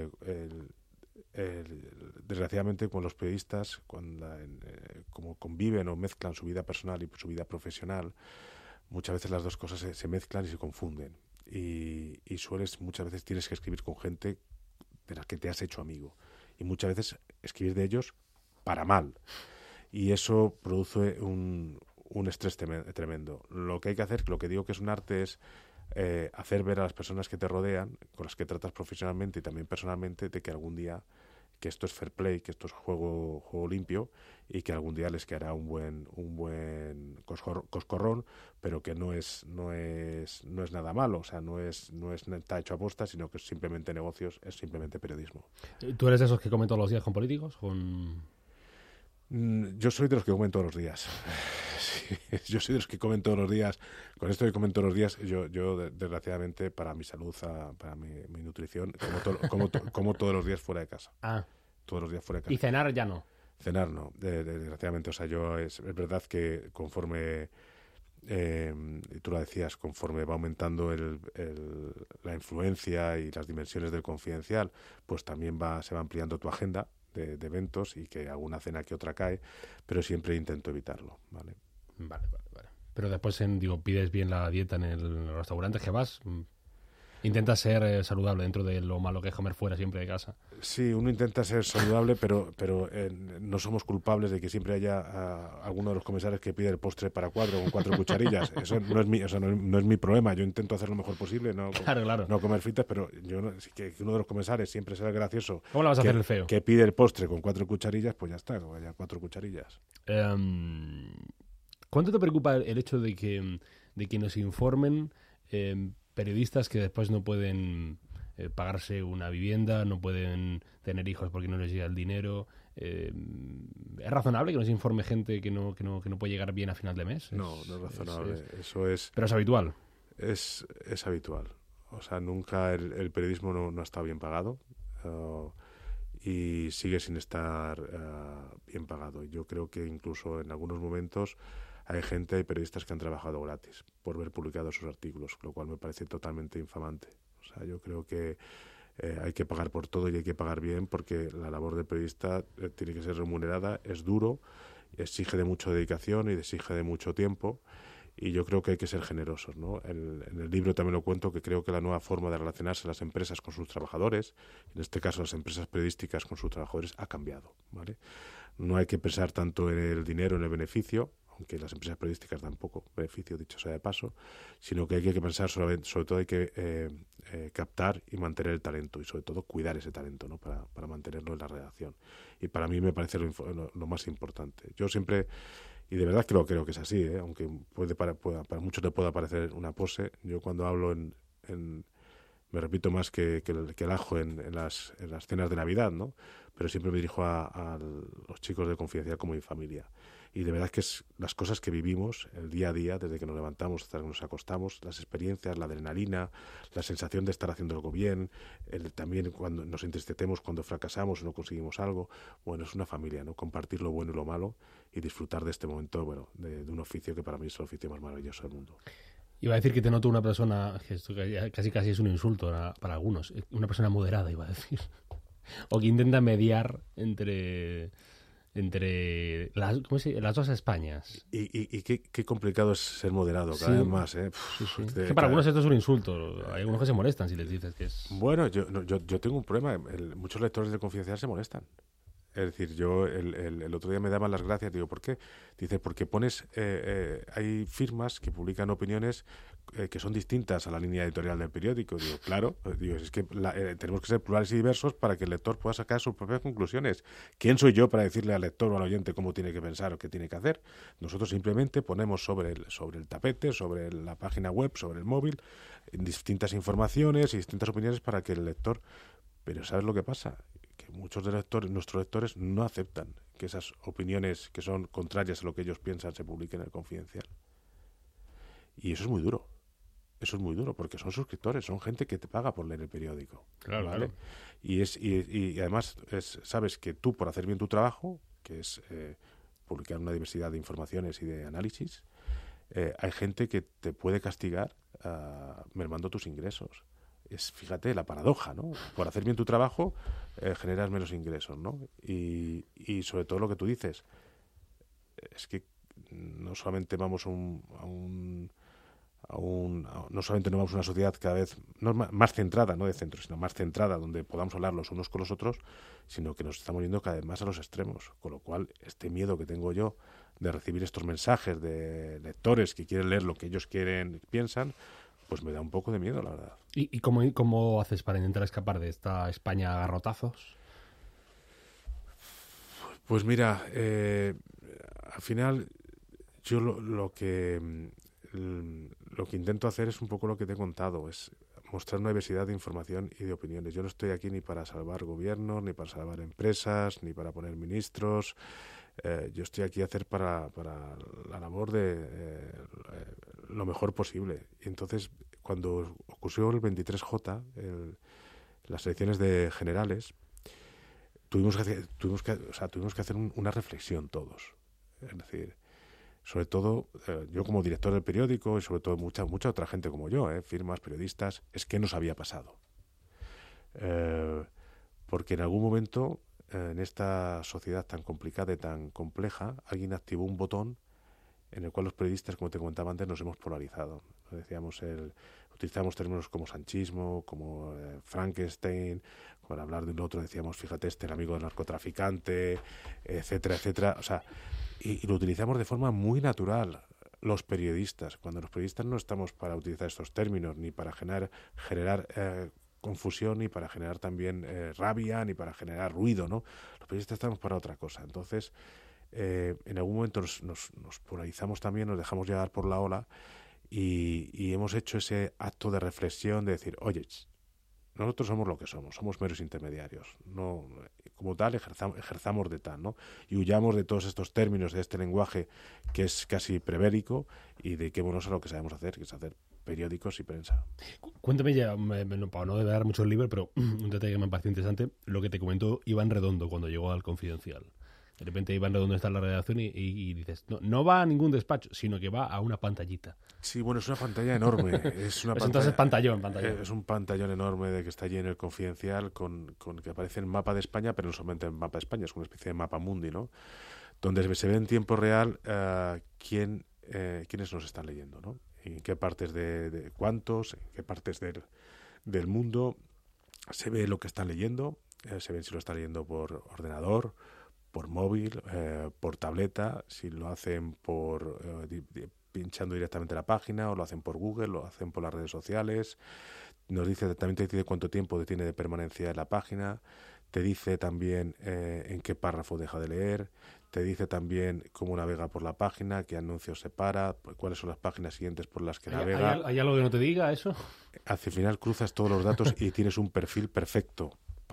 desgraciadamente con los periodistas, como conviven o mezclan su vida personal y su vida profesional, muchas veces las dos cosas se mezclan y se confunden y muchas veces tienes que escribir con gente de la que te has hecho amigo y muchas veces escribir de ellos para mal. Y eso produce un estrés tremendo. Lo que hay que hacer, lo que digo que es un arte, es hacer ver a las personas que te rodean, con las que tratas profesionalmente y también personalmente, de que algún día, que esto es fair play, que esto es juego limpio y que algún día les quedará un buen coscorrón, pero que no es nada malo, o sea, no está hecho a posta, sino que es simplemente negocios, es simplemente periodismo. ¿Tú eres de esos que comen todos los días con políticos? Yo soy de los que comen todos los días. Sí, yo soy de los que comen todos los días. Con esto de comen todos los días, yo desgraciadamente, para mi salud, para mi nutrición, como todos los días fuera de casa. Ah. Todos los días fuera de casa. ¿Y cenar ya no? Cenar no, desgraciadamente. O sea, es verdad que conforme, tú lo decías, conforme va aumentando la influencia y las dimensiones del confidencial, pues también se va ampliando tu agenda de eventos y que alguna cena que otra cae, pero siempre intento evitarlo, ¿vale? Vale. Pero después, pides bien la dieta en el restaurante que vas. Intentas ser saludable dentro de lo malo que es comer fuera siempre de casa. Sí, uno intenta ser saludable, pero no somos culpables de que siempre haya alguno de los comensales que pide el postre para 4 con 4 cucharillas. Eso no es mi problema. Yo intento hacer lo mejor posible, Claro. no comer fritas, pero que uno de los comensales siempre será el gracioso. ¿Cómo le vas a hacer el feo? Que pide el postre con 4 cucharillas, pues ya está, que vaya 4 cucharillas. ¿Cuánto te preocupa el hecho de que nos informen periodistas que después no pueden pagarse una vivienda, no pueden tener hijos porque no les llega el dinero? ¿Es razonable que nos informe gente que no puede llegar bien a final de mes? No es razonable. Eso es... Pero es habitual. Es habitual. O sea, nunca el periodismo no ha estado bien pagado y sigue sin estar bien pagado. Yo creo que incluso en algunos momentos hay periodistas que han trabajado gratis por ver publicados sus artículos, lo cual me parece totalmente infamante. O sea, yo creo que hay que pagar por todo y hay que pagar bien, porque la labor del periodista tiene que ser remunerada, es duro, exige de mucha dedicación y exige de mucho tiempo, y yo creo que hay que ser generosos, ¿no? En el libro también lo cuento, que creo que la nueva forma de relacionarse las empresas con sus trabajadores, en este caso las empresas periodísticas con sus trabajadores, ha cambiado, ¿vale? No hay que pensar tanto en el dinero, en el beneficio, aunque las empresas periodísticas dan poco beneficio, dicho sea de paso, sino que hay que pensar sobre todo hay que captar y mantener el talento, y sobre todo cuidar ese talento, ¿no? Para mantenerlo en la redacción. Y para mí me parece lo más importante. Yo siempre, y de verdad que lo creo que es así, aunque para muchos le pueda parecer una pose, yo cuando hablo me repito más que el ajo en las cenas de Navidad, ¿no? Pero siempre me dirijo a los chicos de Confidencial como mi familia. Y de verdad que es las cosas que vivimos el día a día, desde que nos levantamos hasta que nos acostamos, las experiencias, la adrenalina, la sensación de estar haciendo algo bien, también cuando nos entristecemos, cuando fracasamos o no conseguimos algo. Bueno, es una familia, ¿no? Compartir lo bueno y lo malo y disfrutar de este momento, bueno, de un oficio que para mí es el oficio más maravilloso del mundo. Iba a decir que te noto una persona, que esto casi es un insulto para algunos, una persona moderada, iba a decir, o que intenta mediar entre las dos Españas. Y qué complicado es ser moderado cada vez más, ¿eh? Sí. Es que para algunos esto es un insulto. Hay algunos que se molestan si les dices que es... Bueno, yo tengo un problema. Muchos lectores de Confidencial se molestan. Es decir, yo el otro día me daban las gracias, digo, ¿por qué? Dice, porque hay firmas que publican opiniones que son distintas a la línea editorial del periódico. Digo, claro, es que tenemos que ser plurales y diversos para que el lector pueda sacar sus propias conclusiones. ¿Quién soy yo para decirle al lector o al oyente cómo tiene que pensar o qué tiene que hacer? Nosotros simplemente ponemos sobre el tapete, sobre la página web, sobre el móvil, distintas informaciones y distintas opiniones para que el lector... Pero ¿sabes lo que pasa? Que muchos de nuestros lectores no aceptan que esas opiniones que son contrarias a lo que ellos piensan se publiquen en el Confidencial. Y eso es muy duro. Eso es muy duro, porque son suscriptores, son gente que te paga por leer el periódico. Claro, ¿vale? Claro. Y además sabes que tú, por hacer bien tu trabajo, que es publicar una diversidad de informaciones y de análisis, hay gente que te puede castigar mermando tus ingresos. Fíjate, la paradoja, ¿no? Por hacer bien tu trabajo generas menos ingresos, ¿no? Y sobre todo lo que tú dices, es que no solamente vamos no solamente no vamos a una sociedad cada vez más centrada, no de centro, sino más centrada, donde podamos hablar los unos con los otros, sino que nos estamos yendo cada vez más a los extremos. Con lo cual, este miedo que tengo yo de recibir estos mensajes de lectores que quieren leer lo que ellos piensan, pues me da un poco de miedo, la verdad. ¿Y cómo haces para intentar escapar de esta España a garrotazos? Pues mira, al final yo lo que intento hacer es un poco lo que te he contado, es mostrar una diversidad de información y de opiniones. Yo no estoy aquí ni para salvar gobiernos, ni para salvar empresas, ni para poner ministros. Yo estoy aquí a hacer para la labor de lo mejor posible. Y entonces, cuando ocurrió el 23J, las elecciones de generales, tuvimos que hacer una reflexión todos. Es decir, sobre todo yo como director del periódico y sobre todo mucha otra gente como yo, firmas, periodistas, es qué nos había pasado. Porque en algún momento, en esta sociedad tan complicada y tan compleja, alguien activó un botón en el cual los periodistas, como te comentaba antes, nos hemos polarizado. Utilizamos términos como sanchismo, como Frankenstein, para hablar de un otro decíamos, fíjate, el amigo del narcotraficante, etcétera, etcétera. O sea, y lo utilizamos de forma muy natural los periodistas, cuando los periodistas no estamos para utilizar estos términos, ni para generar confusión, ni para generar también rabia, ni para generar ruido, ¿no? Los periodistas estamos para otra cosa. Entonces, en algún momento nos polarizamos también, nos dejamos llevar por la ola y hemos hecho ese acto de reflexión de decir, oye, nosotros somos lo que somos meros intermediarios, no como tal ejerzamos de tal, ¿no? Y huyamos de todos estos términos, de este lenguaje que es casi prebélico y dediquémonos a lo que sabemos hacer, que es hacer periódicos y prensa. Cuéntame ya, para no dar mucho el libro, pero un detalle que me pareció interesante, lo que te comentó Iván Redondo cuando llegó al Confidencial. De repente Iván Redondo está en la redacción y dices, no va a ningún despacho, sino que va a una pantallita. Sí, bueno, es una pantalla enorme. Entonces pantallón. Es un pantallón enorme de que está allí en el Confidencial con que aparece el mapa de España, pero no solamente el mapa de España, es una especie de mapa mundi, ¿no? Donde se ve en tiempo real quiénes nos están leyendo, ¿no? En qué partes de cuántos, en qué partes del mundo se ve lo que están leyendo, se ve si lo están leyendo por ordenador, por móvil, por tableta, si lo hacen por pinchando directamente la página, o lo hacen por Google, lo hacen por las redes sociales. También te dice cuánto tiempo tiene de permanencia en la página, te dice también en qué párrafo deja de leer, te dice también cómo navega por la página, qué anuncios separa, cuáles son las páginas siguientes por las que navega. ¿Hay algo que no te diga eso? Al final cruzas todos los datos y tienes un perfil perfecto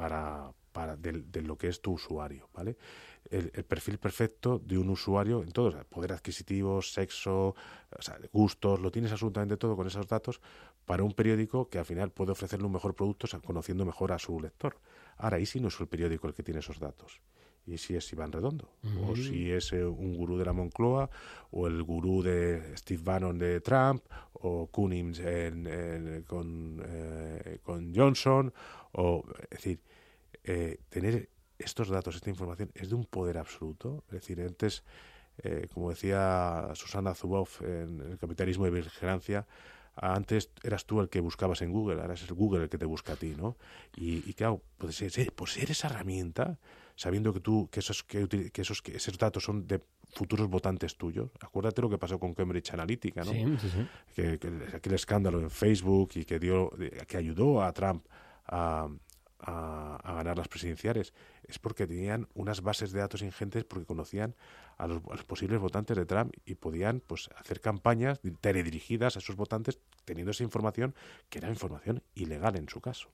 de lo que es tu usuario, ¿vale? El perfil perfecto de un usuario en todo, o sea, poder adquisitivo, sexo, o sea, gustos, lo tienes absolutamente todo con esos datos para un periódico que al final puede ofrecerle un mejor producto conociendo mejor a su lector. Ahora, ¿y si no es el periódico el que tiene esos datos? ¿Y si es Iván Redondo? ¿O si es un gurú de la Moncloa? ¿O el gurú de Steve Bannon de Trump? ¿O Cummings con Johnson? Es decir, tener estos datos, esta información, es de un poder absoluto. Es decir, antes, como decía Susana Zuboff en El capitalismo de vigilancia, antes eras tú el que buscabas en Google, ahora es el Google el que te busca a ti, ¿no? Y claro, pues ser esa herramienta, sabiendo que esos datos son de futuros votantes tuyos. Acuérdate lo que pasó con Cambridge Analytica, ¿no? Sí. Que aquel escándalo en Facebook y que ayudó a Trump a ganar las presidenciales, es porque tenían unas bases de datos ingentes, porque conocían a los posibles votantes de Trump y podían pues hacer campañas teledirigidas a esos votantes teniendo esa información que era información ilegal en su caso.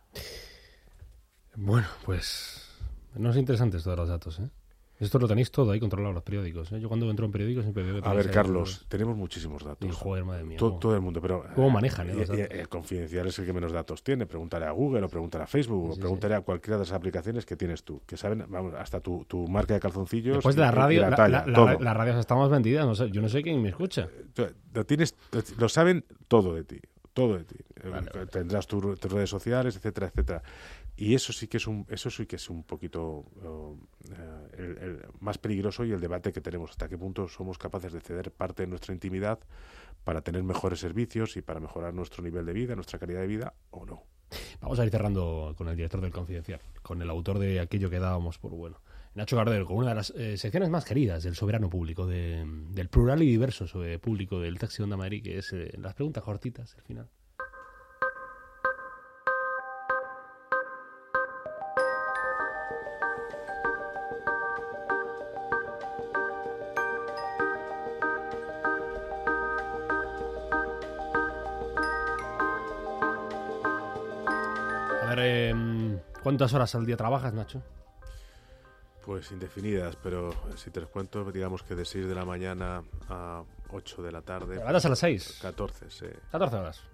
Bueno, pues no es interesante todos los datos, ¿eh? Esto lo tenéis todo ahí controlado, los periódicos, ¿eh? Yo cuando entro en periódicos siempre veo que a ver, Carlos, tenemos muchísimos datos. Y joder, madre mía. Todo el mundo, pero ¿cómo manejan los datos? El Confidencial es el que menos datos tiene. Pregúntale a Google o pregúntale a Facebook o pregúntale a cualquiera de las aplicaciones que tienes tú, que saben, vamos, hasta tu marca de calzoncillos. Después de la radio, la talla, las radios estamos vendidas, no sé, yo no sé quién me escucha. Lo saben todo de ti. Vale. Tendrás tus redes sociales, etcétera, etcétera. Y eso sí que es un poquito el más peligroso, y el debate que tenemos, hasta qué punto somos capaces de ceder parte de nuestra intimidad para tener mejores servicios y para mejorar nuestro nivel de vida, nuestra calidad de vida, o no. Vamos a ir cerrando con el director del Confidencial, con el autor de aquello que dábamos por bueno, Nacho Gardel, con una de las secciones más queridas del soberano público, del plural y diverso público del Taxi Onda Madrid, que es las preguntas cortitas al final. A ver, ¿cuántas horas al día trabajas, Nacho? Pues indefinidas, pero si te los cuento, digamos que de 6 de la mañana a 8 de la tarde. ¿Te levantas a las 6? 14, sí. 14 horas.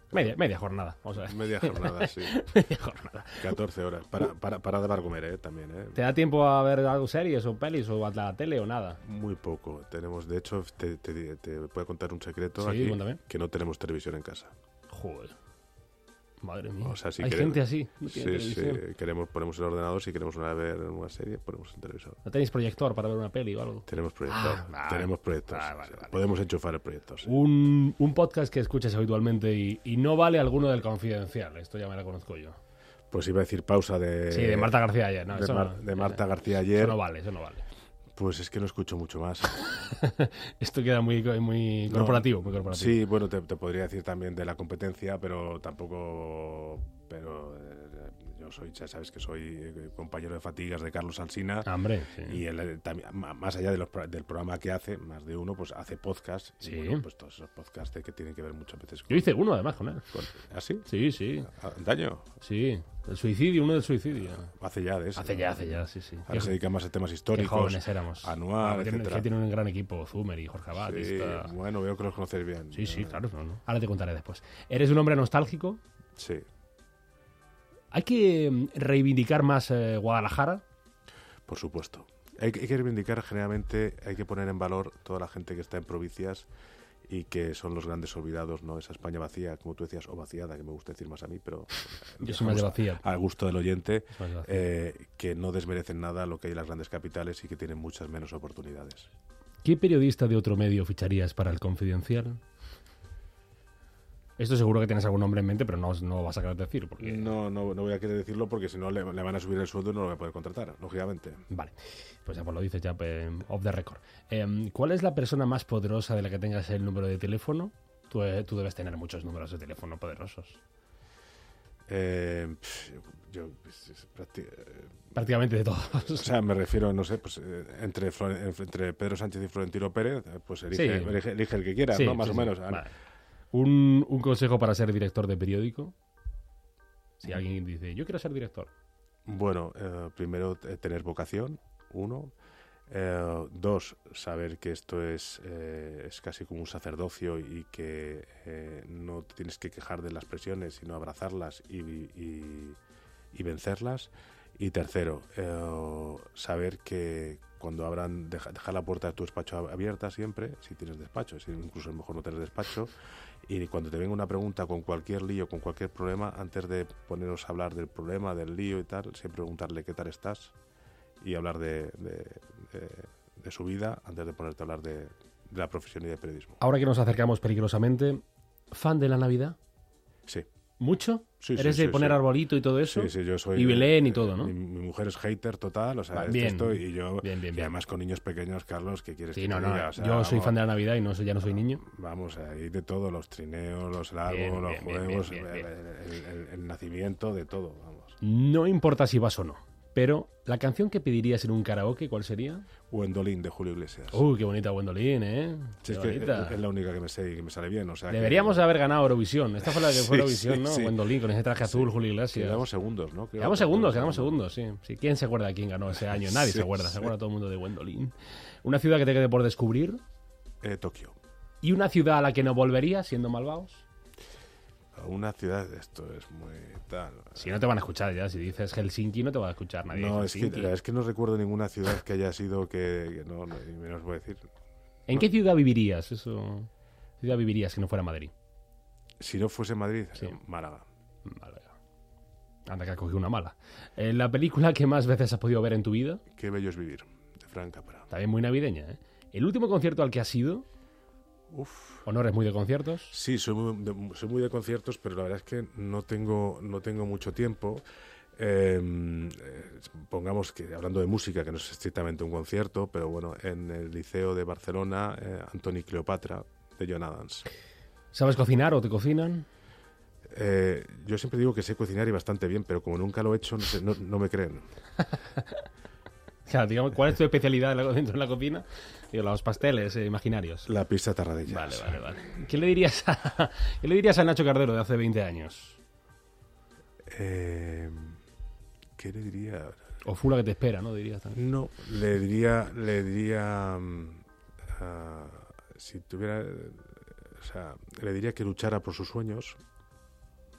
Media jornada, vamos a ver. Media jornada, sí. Media jornada. 14 horas. Para dar a comer, también, ¿Te da tiempo a ver algo series o pelis o a la tele o nada? Muy poco. Tenemos, de hecho, te puedo contar un secreto Sí, aquí, cuéntame. que no tenemos televisión en casa. Joder. Madre mía. O sea, si Hay queremos- gente así. No tiene Sí, televisión. ponemos el ordenador, si queremos ver una serie, ponemos el televisor. ¿No tenéis proyector para ver una peli o algo? Tenemos proyector. vale. Tenemos proyectos. Vale. Podemos enchufar el proyector. Sí. Un podcast que escuches habitualmente y no vale alguno del Confidencial. Esto ya me lo conozco yo. Pues iba a decir pausa de... Sí, de Marta García ayer. No, de, eso Mar- no, de Marta García Eso ayer. no vale, eso no vale. Pues es que no escucho mucho más. Esto queda muy No, corporativo, muy corporativo. Sí, bueno, te podría decir también de la competencia, pero tampoco... Pero yo soy, ya sabes que soy compañero de fatigas de Carlos Alsina. Hombre, sí. Y él, también, más allá del programa que hace, más de uno, pues hace podcast. Sí. Y bueno, pues todos esos podcasts que tienen que ver muchas veces con... Yo hice uno además con él. ¿Ah, sí? Sí. ¿Daño? Sí. El suicidio, uno del suicidio. Hace ya de eso. Hace ya, sí. Ahora se dedica más a temas Qué históricos. jóvenes éramos. Anual, que etcétera. tienen un gran equipo, Zumer y Jorge Abad. Sí, bueno, veo que los conoces bien. Sí, claro. No. Ahora te contaré después. ¿Eres un hombre nostálgico? Sí. ¿Hay que reivindicar más Guadalajara? Por supuesto. Hay que reivindicar, generalmente, hay que poner en valor toda la gente que está en provincias y que son los grandes olvidados, ¿no? Esa España vacía, como tú decías, o vaciada, que me gusta decir más a mí, pero... Yo soy más de vacía. Al gusto del oyente, Soy más de vacía. que no desmerecen nada lo que hay en las grandes capitales y que tienen muchas menos oportunidades. ¿Qué periodista de otro medio ficharías para el Confidencial? Esto seguro que tienes algún nombre en mente, pero no vas a querer decir. Porque... No voy a querer decirlo porque si no le van a subir el sueldo y no lo voy a poder contratar, lógicamente. Vale, pues ya pues lo dices ya off the record. ¿Cuál es la persona más poderosa de la que tengas el número de teléfono? Tú debes tener muchos números de teléfono poderosos. Prácticamente de todos. O sea, me refiero, no sé, pues entre Pedro Sánchez y Florentino Pérez, pues elige el que quieras, ¿no? Más o menos. Vale. Un consejo para ser director de periódico. Si alguien dice, yo quiero ser director. Bueno, primero tener vocación, 1. 2, saber que esto es casi como un sacerdocio y que no te tienes que quejar de las presiones, sino abrazarlas y vencerlas. Y tercero, saber que cuando dejar la puerta de tu despacho abierta siempre, si tienes despacho, si incluso es mejor no tener despacho, y cuando te venga una pregunta con cualquier lío, con cualquier problema, antes de ponernos a hablar del problema, del lío y tal, siempre preguntarle qué tal estás y hablar de su vida antes de ponerte a hablar de la profesión y del periodismo. Ahora que nos acercamos peligrosamente, ¿fan de la Navidad? Sí. ¿Mucho? Sí, ¿Eres sí, de sí, poner sí. arbolito y todo eso? Sí, yo soy... Y Belén y todo, ¿no? Mi mujer es hater total, o sea, Bien. esto y yo... Bien. Y además con niños pequeños, Carlos, ¿qué quieres Sí, que no. te diga? O sea, Yo soy vamos, fan de la Navidad y ya no soy niño. Vamos, ahí de todo, los trineos, los largos, Bien, los bien, juegos, bien. el nacimiento, de todo, vamos. No importa si vas o no, pero la canción que pedirías en un karaoke, ¿cuál sería? Wendolin de Julio Iglesias. Uy, qué bonita Gwendolyn, ¿eh? Sí, Qué es que bonita. es la única que me sé y que me sale bien, o sea... Deberíamos haber ganado Eurovisión. Esta fue la que fue Sí, Eurovisión, sí, ¿no? sí. Gwendolyn con ese traje azul, Julio Iglesias. Quedamos segundos, ¿no? Quedamos segundos, sí. ¿Quién se acuerda de quién ganó ese año? Nadie se acuerda todo el mundo de Gwendolyn. Una ciudad que te quede por descubrir Tokio. y una ciudad a la que no volverías siendo malvados. Una ciudad, esto es muy tal... Si no te van a escuchar ya, si dices Helsinki no te va a escuchar nadie. No, Helsinki. es que no recuerdo ninguna ciudad que haya sido que no, ni menos voy a decir. ¿En qué ciudad vivirías? ¿Qué ciudad vivirías si no fuera Madrid? Si no fuese Madrid, Sí. Málaga. Vale. Anda que has cogido una mala. ¿La película que más veces has podido ver en tu vida? Qué bello es vivir, de Frank Capra. También muy navideña, ¿eh? ¿El último concierto al que has ido? Uf. ¿O no eres muy de conciertos? Sí, soy muy de conciertos, pero la verdad es que no tengo mucho tiempo. Pongamos que, hablando de música, que no es estrictamente un concierto, pero bueno, en el Liceo de Barcelona, Antoni Cleopatra, de John Adams. ¿Sabes cocinar o te cocinan? Yo siempre digo que sé cocinar y bastante bien, pero como nunca lo he hecho, no me creen. Claro, digamos, ¿cuál es tu especialidad dentro de la cocina? Digo, los pasteles imaginarios. La pizza Tarradellas. Vale. ¿Qué le dirías a Nacho Cardero de hace 20 años? ¿Qué le diría? O Fula que te espera, ¿no? Dirías también. No, le diría si tuviera, o sea, le diría que luchara por sus sueños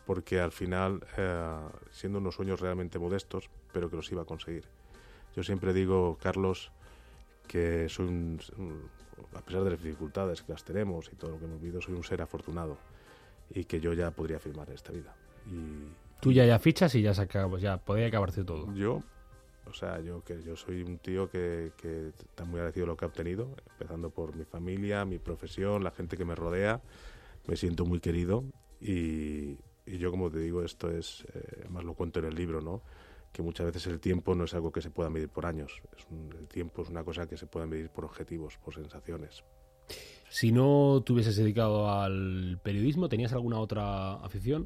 porque al final, siendo unos sueños realmente modestos, pero que los iba a conseguir. Yo siempre digo, Carlos, que soy a pesar de las dificultades que las tenemos y todo lo que hemos vivido, soy un ser afortunado y que yo ya podría firmar en esta vida. Tú ya fichas y ya podría acabarse todo. Yo soy un tío que está muy agradecido de lo que ha obtenido, empezando por mi familia, mi profesión, la gente que me rodea. Me siento muy querido y yo, como te digo, esto es, además lo cuento en el libro, ¿no? Que muchas veces el tiempo no es algo que se pueda medir por años. El tiempo es una cosa que se puede medir por objetivos, por sensaciones. Si no te hubieses dedicado al periodismo, ¿tenías alguna otra afición?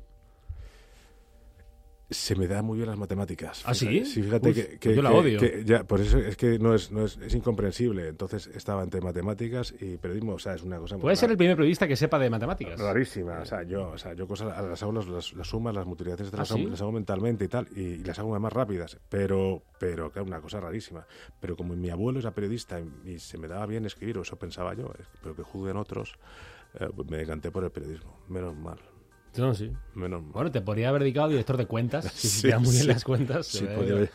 Se me dan muy bien las matemáticas. ¿Ah, sí? Sí, fíjate. Uf, que yo la odio. Por eso es que es incomprensible. Entonces estaba entre matemáticas y periodismo. O sea, es una cosa... Puedes ser el primer periodista que sepa de matemáticas. Rarísima. O sea, yo cosas las hago, las sumas, las multiplicaciones, las hago mentalmente y tal, y las hago más rápidas. Pero claro, una cosa rarísima. Pero como mi abuelo era periodista y se me daba bien escribir, o eso pensaba yo, pero que juzguen otros, me decanté por el periodismo. Menos mal. No, sí. Menos mal. Bueno, te podría haber dedicado a director de cuentas, si te dan muy bien las cuentas. Sí,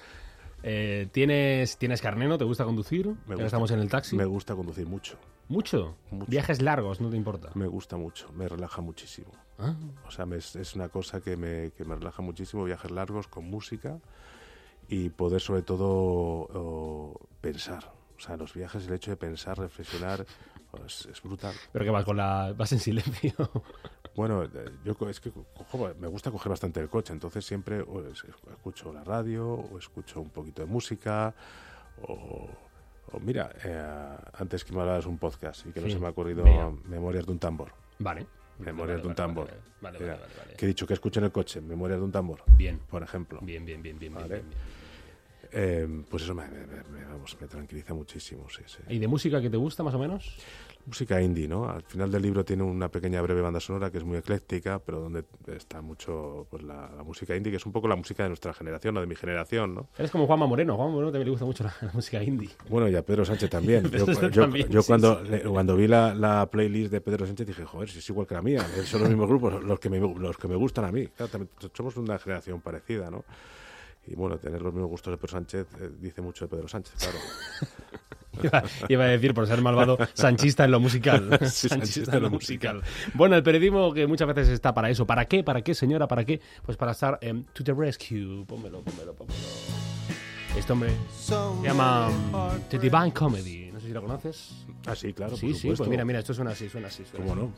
¿Tienes carné, no? ¿Te gusta conducir? Estamos en el taxi. Me gusta conducir mucho. ¿Mucho? Viajes largos, ¿no te importa? Me gusta mucho, me relaja muchísimo. ¿Ah? O sea, es una cosa que me relaja muchísimo, viajes largos con música y poder sobre todo pensar. O sea, los viajes, el hecho de pensar, reflexionar, pues, es brutal. ¿Pero qué vas en silencio? Bueno, me gusta coger bastante el coche, entonces siempre escucho la radio o escucho un poquito de música o mira, antes que me hablabas un podcast y que no se me ha ocurrido Memorias de un tambor. Vale. Memorias de un tambor. Vale. Que he dicho que escucho en el coche, Memorias de un tambor. Bien. Por ejemplo. Bien. ¿Vale? Pues eso me tranquiliza muchísimo, sí. ¿Y de música que te gusta, más o menos? Música indie, ¿no? Al final del libro tiene una pequeña breve banda sonora que es muy ecléctica, pero donde está mucho pues la música indie, que es un poco la música de nuestra generación, o de mi generación, ¿no? Eres como Juanma Moreno. Juanma Moreno también le gusta mucho la música indie. Bueno, y a Pedro Sánchez también. Yo cuando vi la playlist de Pedro Sánchez dije, joder, si es igual que la mía. Son los mismos grupos los que me gustan a mí. Claro, también somos una generación parecida, ¿no? Y bueno, tener los mismos gustos de Pedro Sánchez dice mucho de Pedro Sánchez, claro. Iba a decir, por ser malvado, sanchista en lo musical. Sí, sanchista en lo musical. Bueno, el periodismo que muchas veces está para eso. ¿Para qué? ¿Para qué, señora? ¿Para qué? Pues para estar to the rescue. Pónmelo. Este hombre se llama The Divine Comedy. No sé si lo conoces. Ah, sí, claro, Sí, por supuesto. pues mira, esto suena así. ¿Cómo no?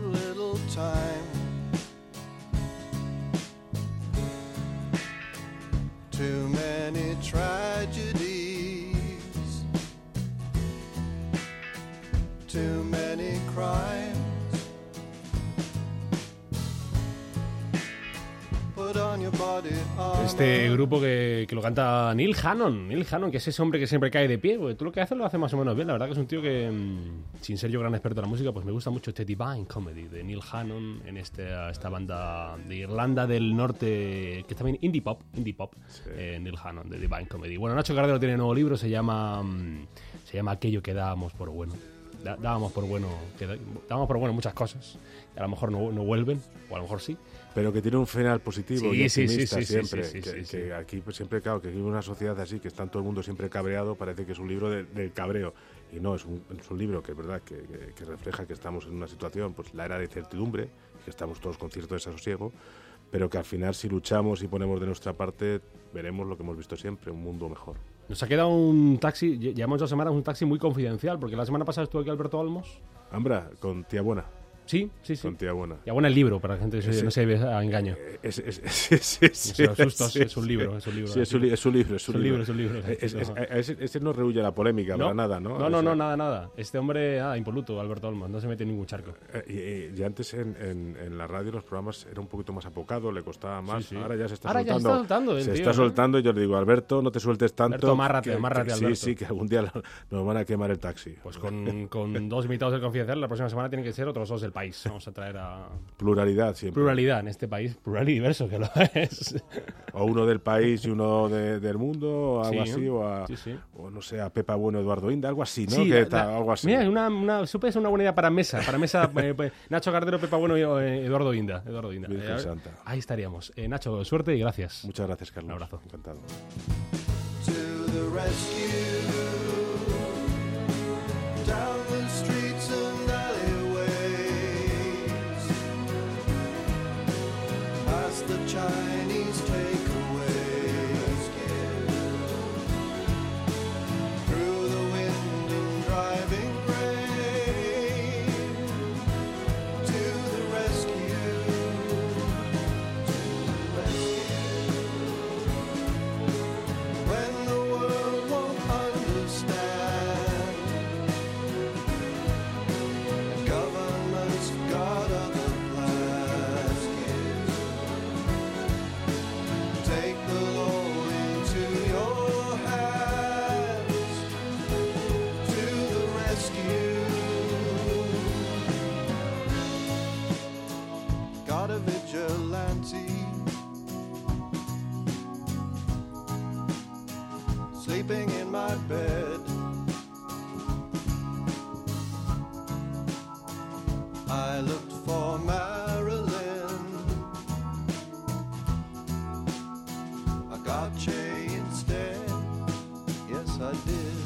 Too many tragedies, too many crimes. Put on your body armor. Este grupo que lo canta Neil Hannon, que es ese hombre que siempre cae de pie, porque tú lo que haces lo hace más o menos bien. La verdad que es un tío que, sin ser yo gran experto en la música, pues me gusta mucho este Divine Comedy de Neil Hannon en esta banda de Irlanda del Norte, que es también indie pop, sí. Neil Hannon de Divine Comedy. Bueno, Nacho Cardero tiene un nuevo libro, se llama Aquello que dábamos por bueno. Dábamos por bueno muchas cosas, que a lo mejor no vuelven, o a lo mejor sí. Pero que tiene un final positivo y optimista siempre. Sí. Aquí pues, siempre, claro, que vive una sociedad así, que está todo el mundo siempre cabreado, parece que es un libro del cabreo. Y no, es un libro que es verdad que refleja que estamos en una situación, pues la era de incertidumbre, que estamos todos con cierto desasosiego, pero que al final si luchamos y ponemos de nuestra parte, veremos lo que hemos visto siempre, un mundo mejor. Nos ha quedado un taxi, llevamos 2 semanas, un taxi muy confidencial, porque la semana pasada estuvo aquí Alberto Olmos. Ambra, con Tía Buena. Sí. Con Tía Buena. Tía Buena el libro, para la gente que no se ve a engaño. Es un libro. Sí, es un libro. Ese no rehúye la polémica, para nada, ¿no? No, nada. Este hombre, impoluto, Alberto Olmos, no se mete en ningún charco. Y antes en la radio los programas era un poquito más apocado, le costaba más. Sí. Ahora ya se está soltando. Se está soltando y yo le digo, Alberto, no te sueltes tanto. Alberto, amárrate, Alberto. Sí, que algún día nos van a quemar el taxi. Pues con 2 invitados del Confidencial, la próxima semana tienen que ser otros 2 del país. Vamos a traer a Pluralidad siempre. pluralidad en este país, plural y diverso, que lo es. O uno del país y uno del mundo, o algo Sí, así, sí. o no sé, a Pepa Bueno, Eduardo Inda, algo así, ¿no? Sí, Algo así. Mira, supe es una buena idea para mesa. Nacho Cardero, Pepa Bueno y Eduardo Inda. Virgen Santa. Ahí estaríamos. Nacho, suerte y gracias. Muchas gracias, Carlos. Un abrazo. Encantado. To the rescue, down the streets and alleyways, past the Chinese takeaways, through the wind and driving rain. To the rescue, to the rescue. When the world won't understand, and governments have got other plans, take the law into your hands. To the rescue, got a vigilante sleeping in my bed. I looked for Marilyn. I got Jay instead. Yes, I did.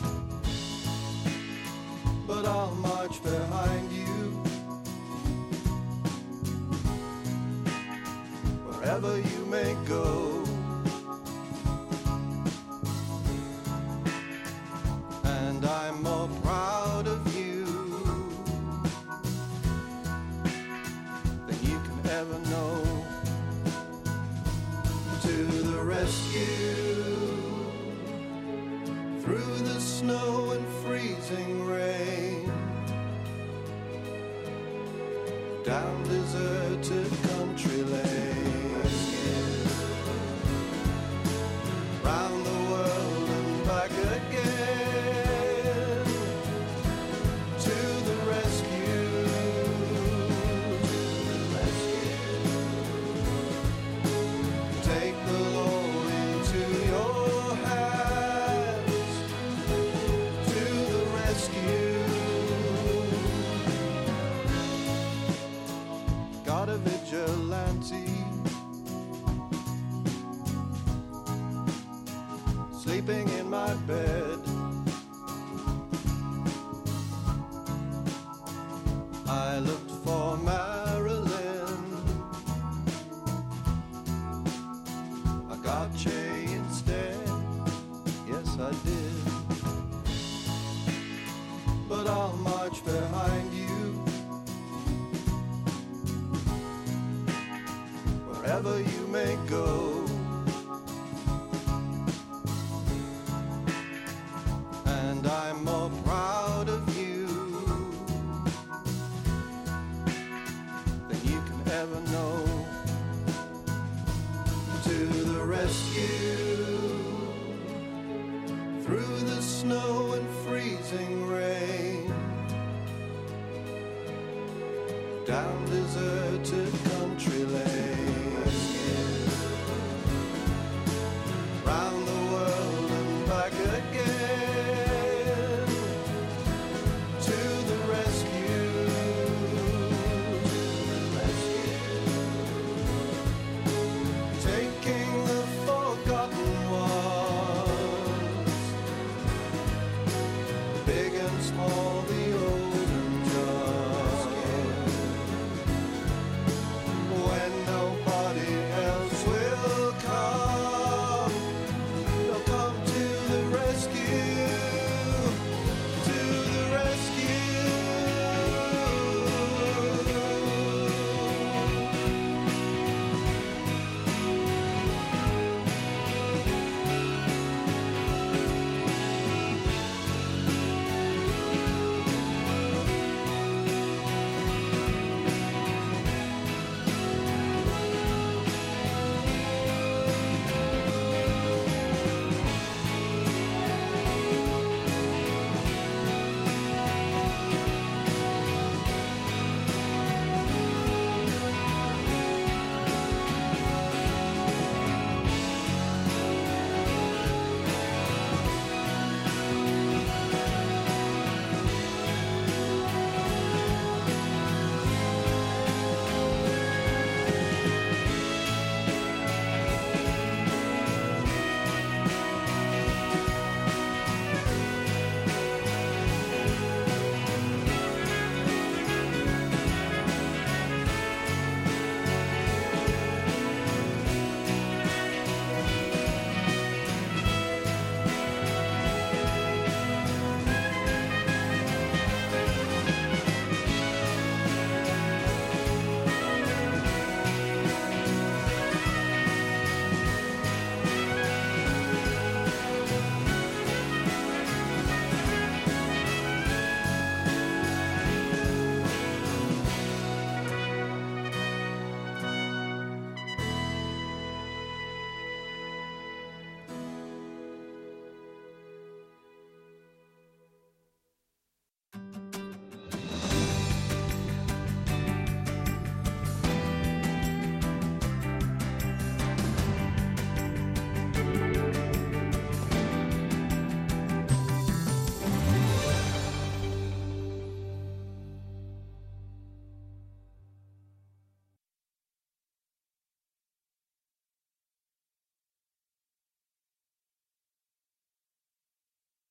But I'll march behind you wherever you may go. And I'm more proud of you than you can ever know. To the rescue, through the snow and freezing rain, down deserted country lanes, round the world and back again. To the rescue, to the rescue. Take the law into your hands. To the rescue. Got a vigilante sleeping in my bed. I looked for Marilyn. I got Jay instead. Yes, I did. But I'll march behind you wherever you may go. And I'm more proud of you than you can ever know. To the rescue, through the snow and freezing rain, down deserted country lanes, round the world and back again. To the rescue, to the rescue. Taking the forgotten ones, big and small, the old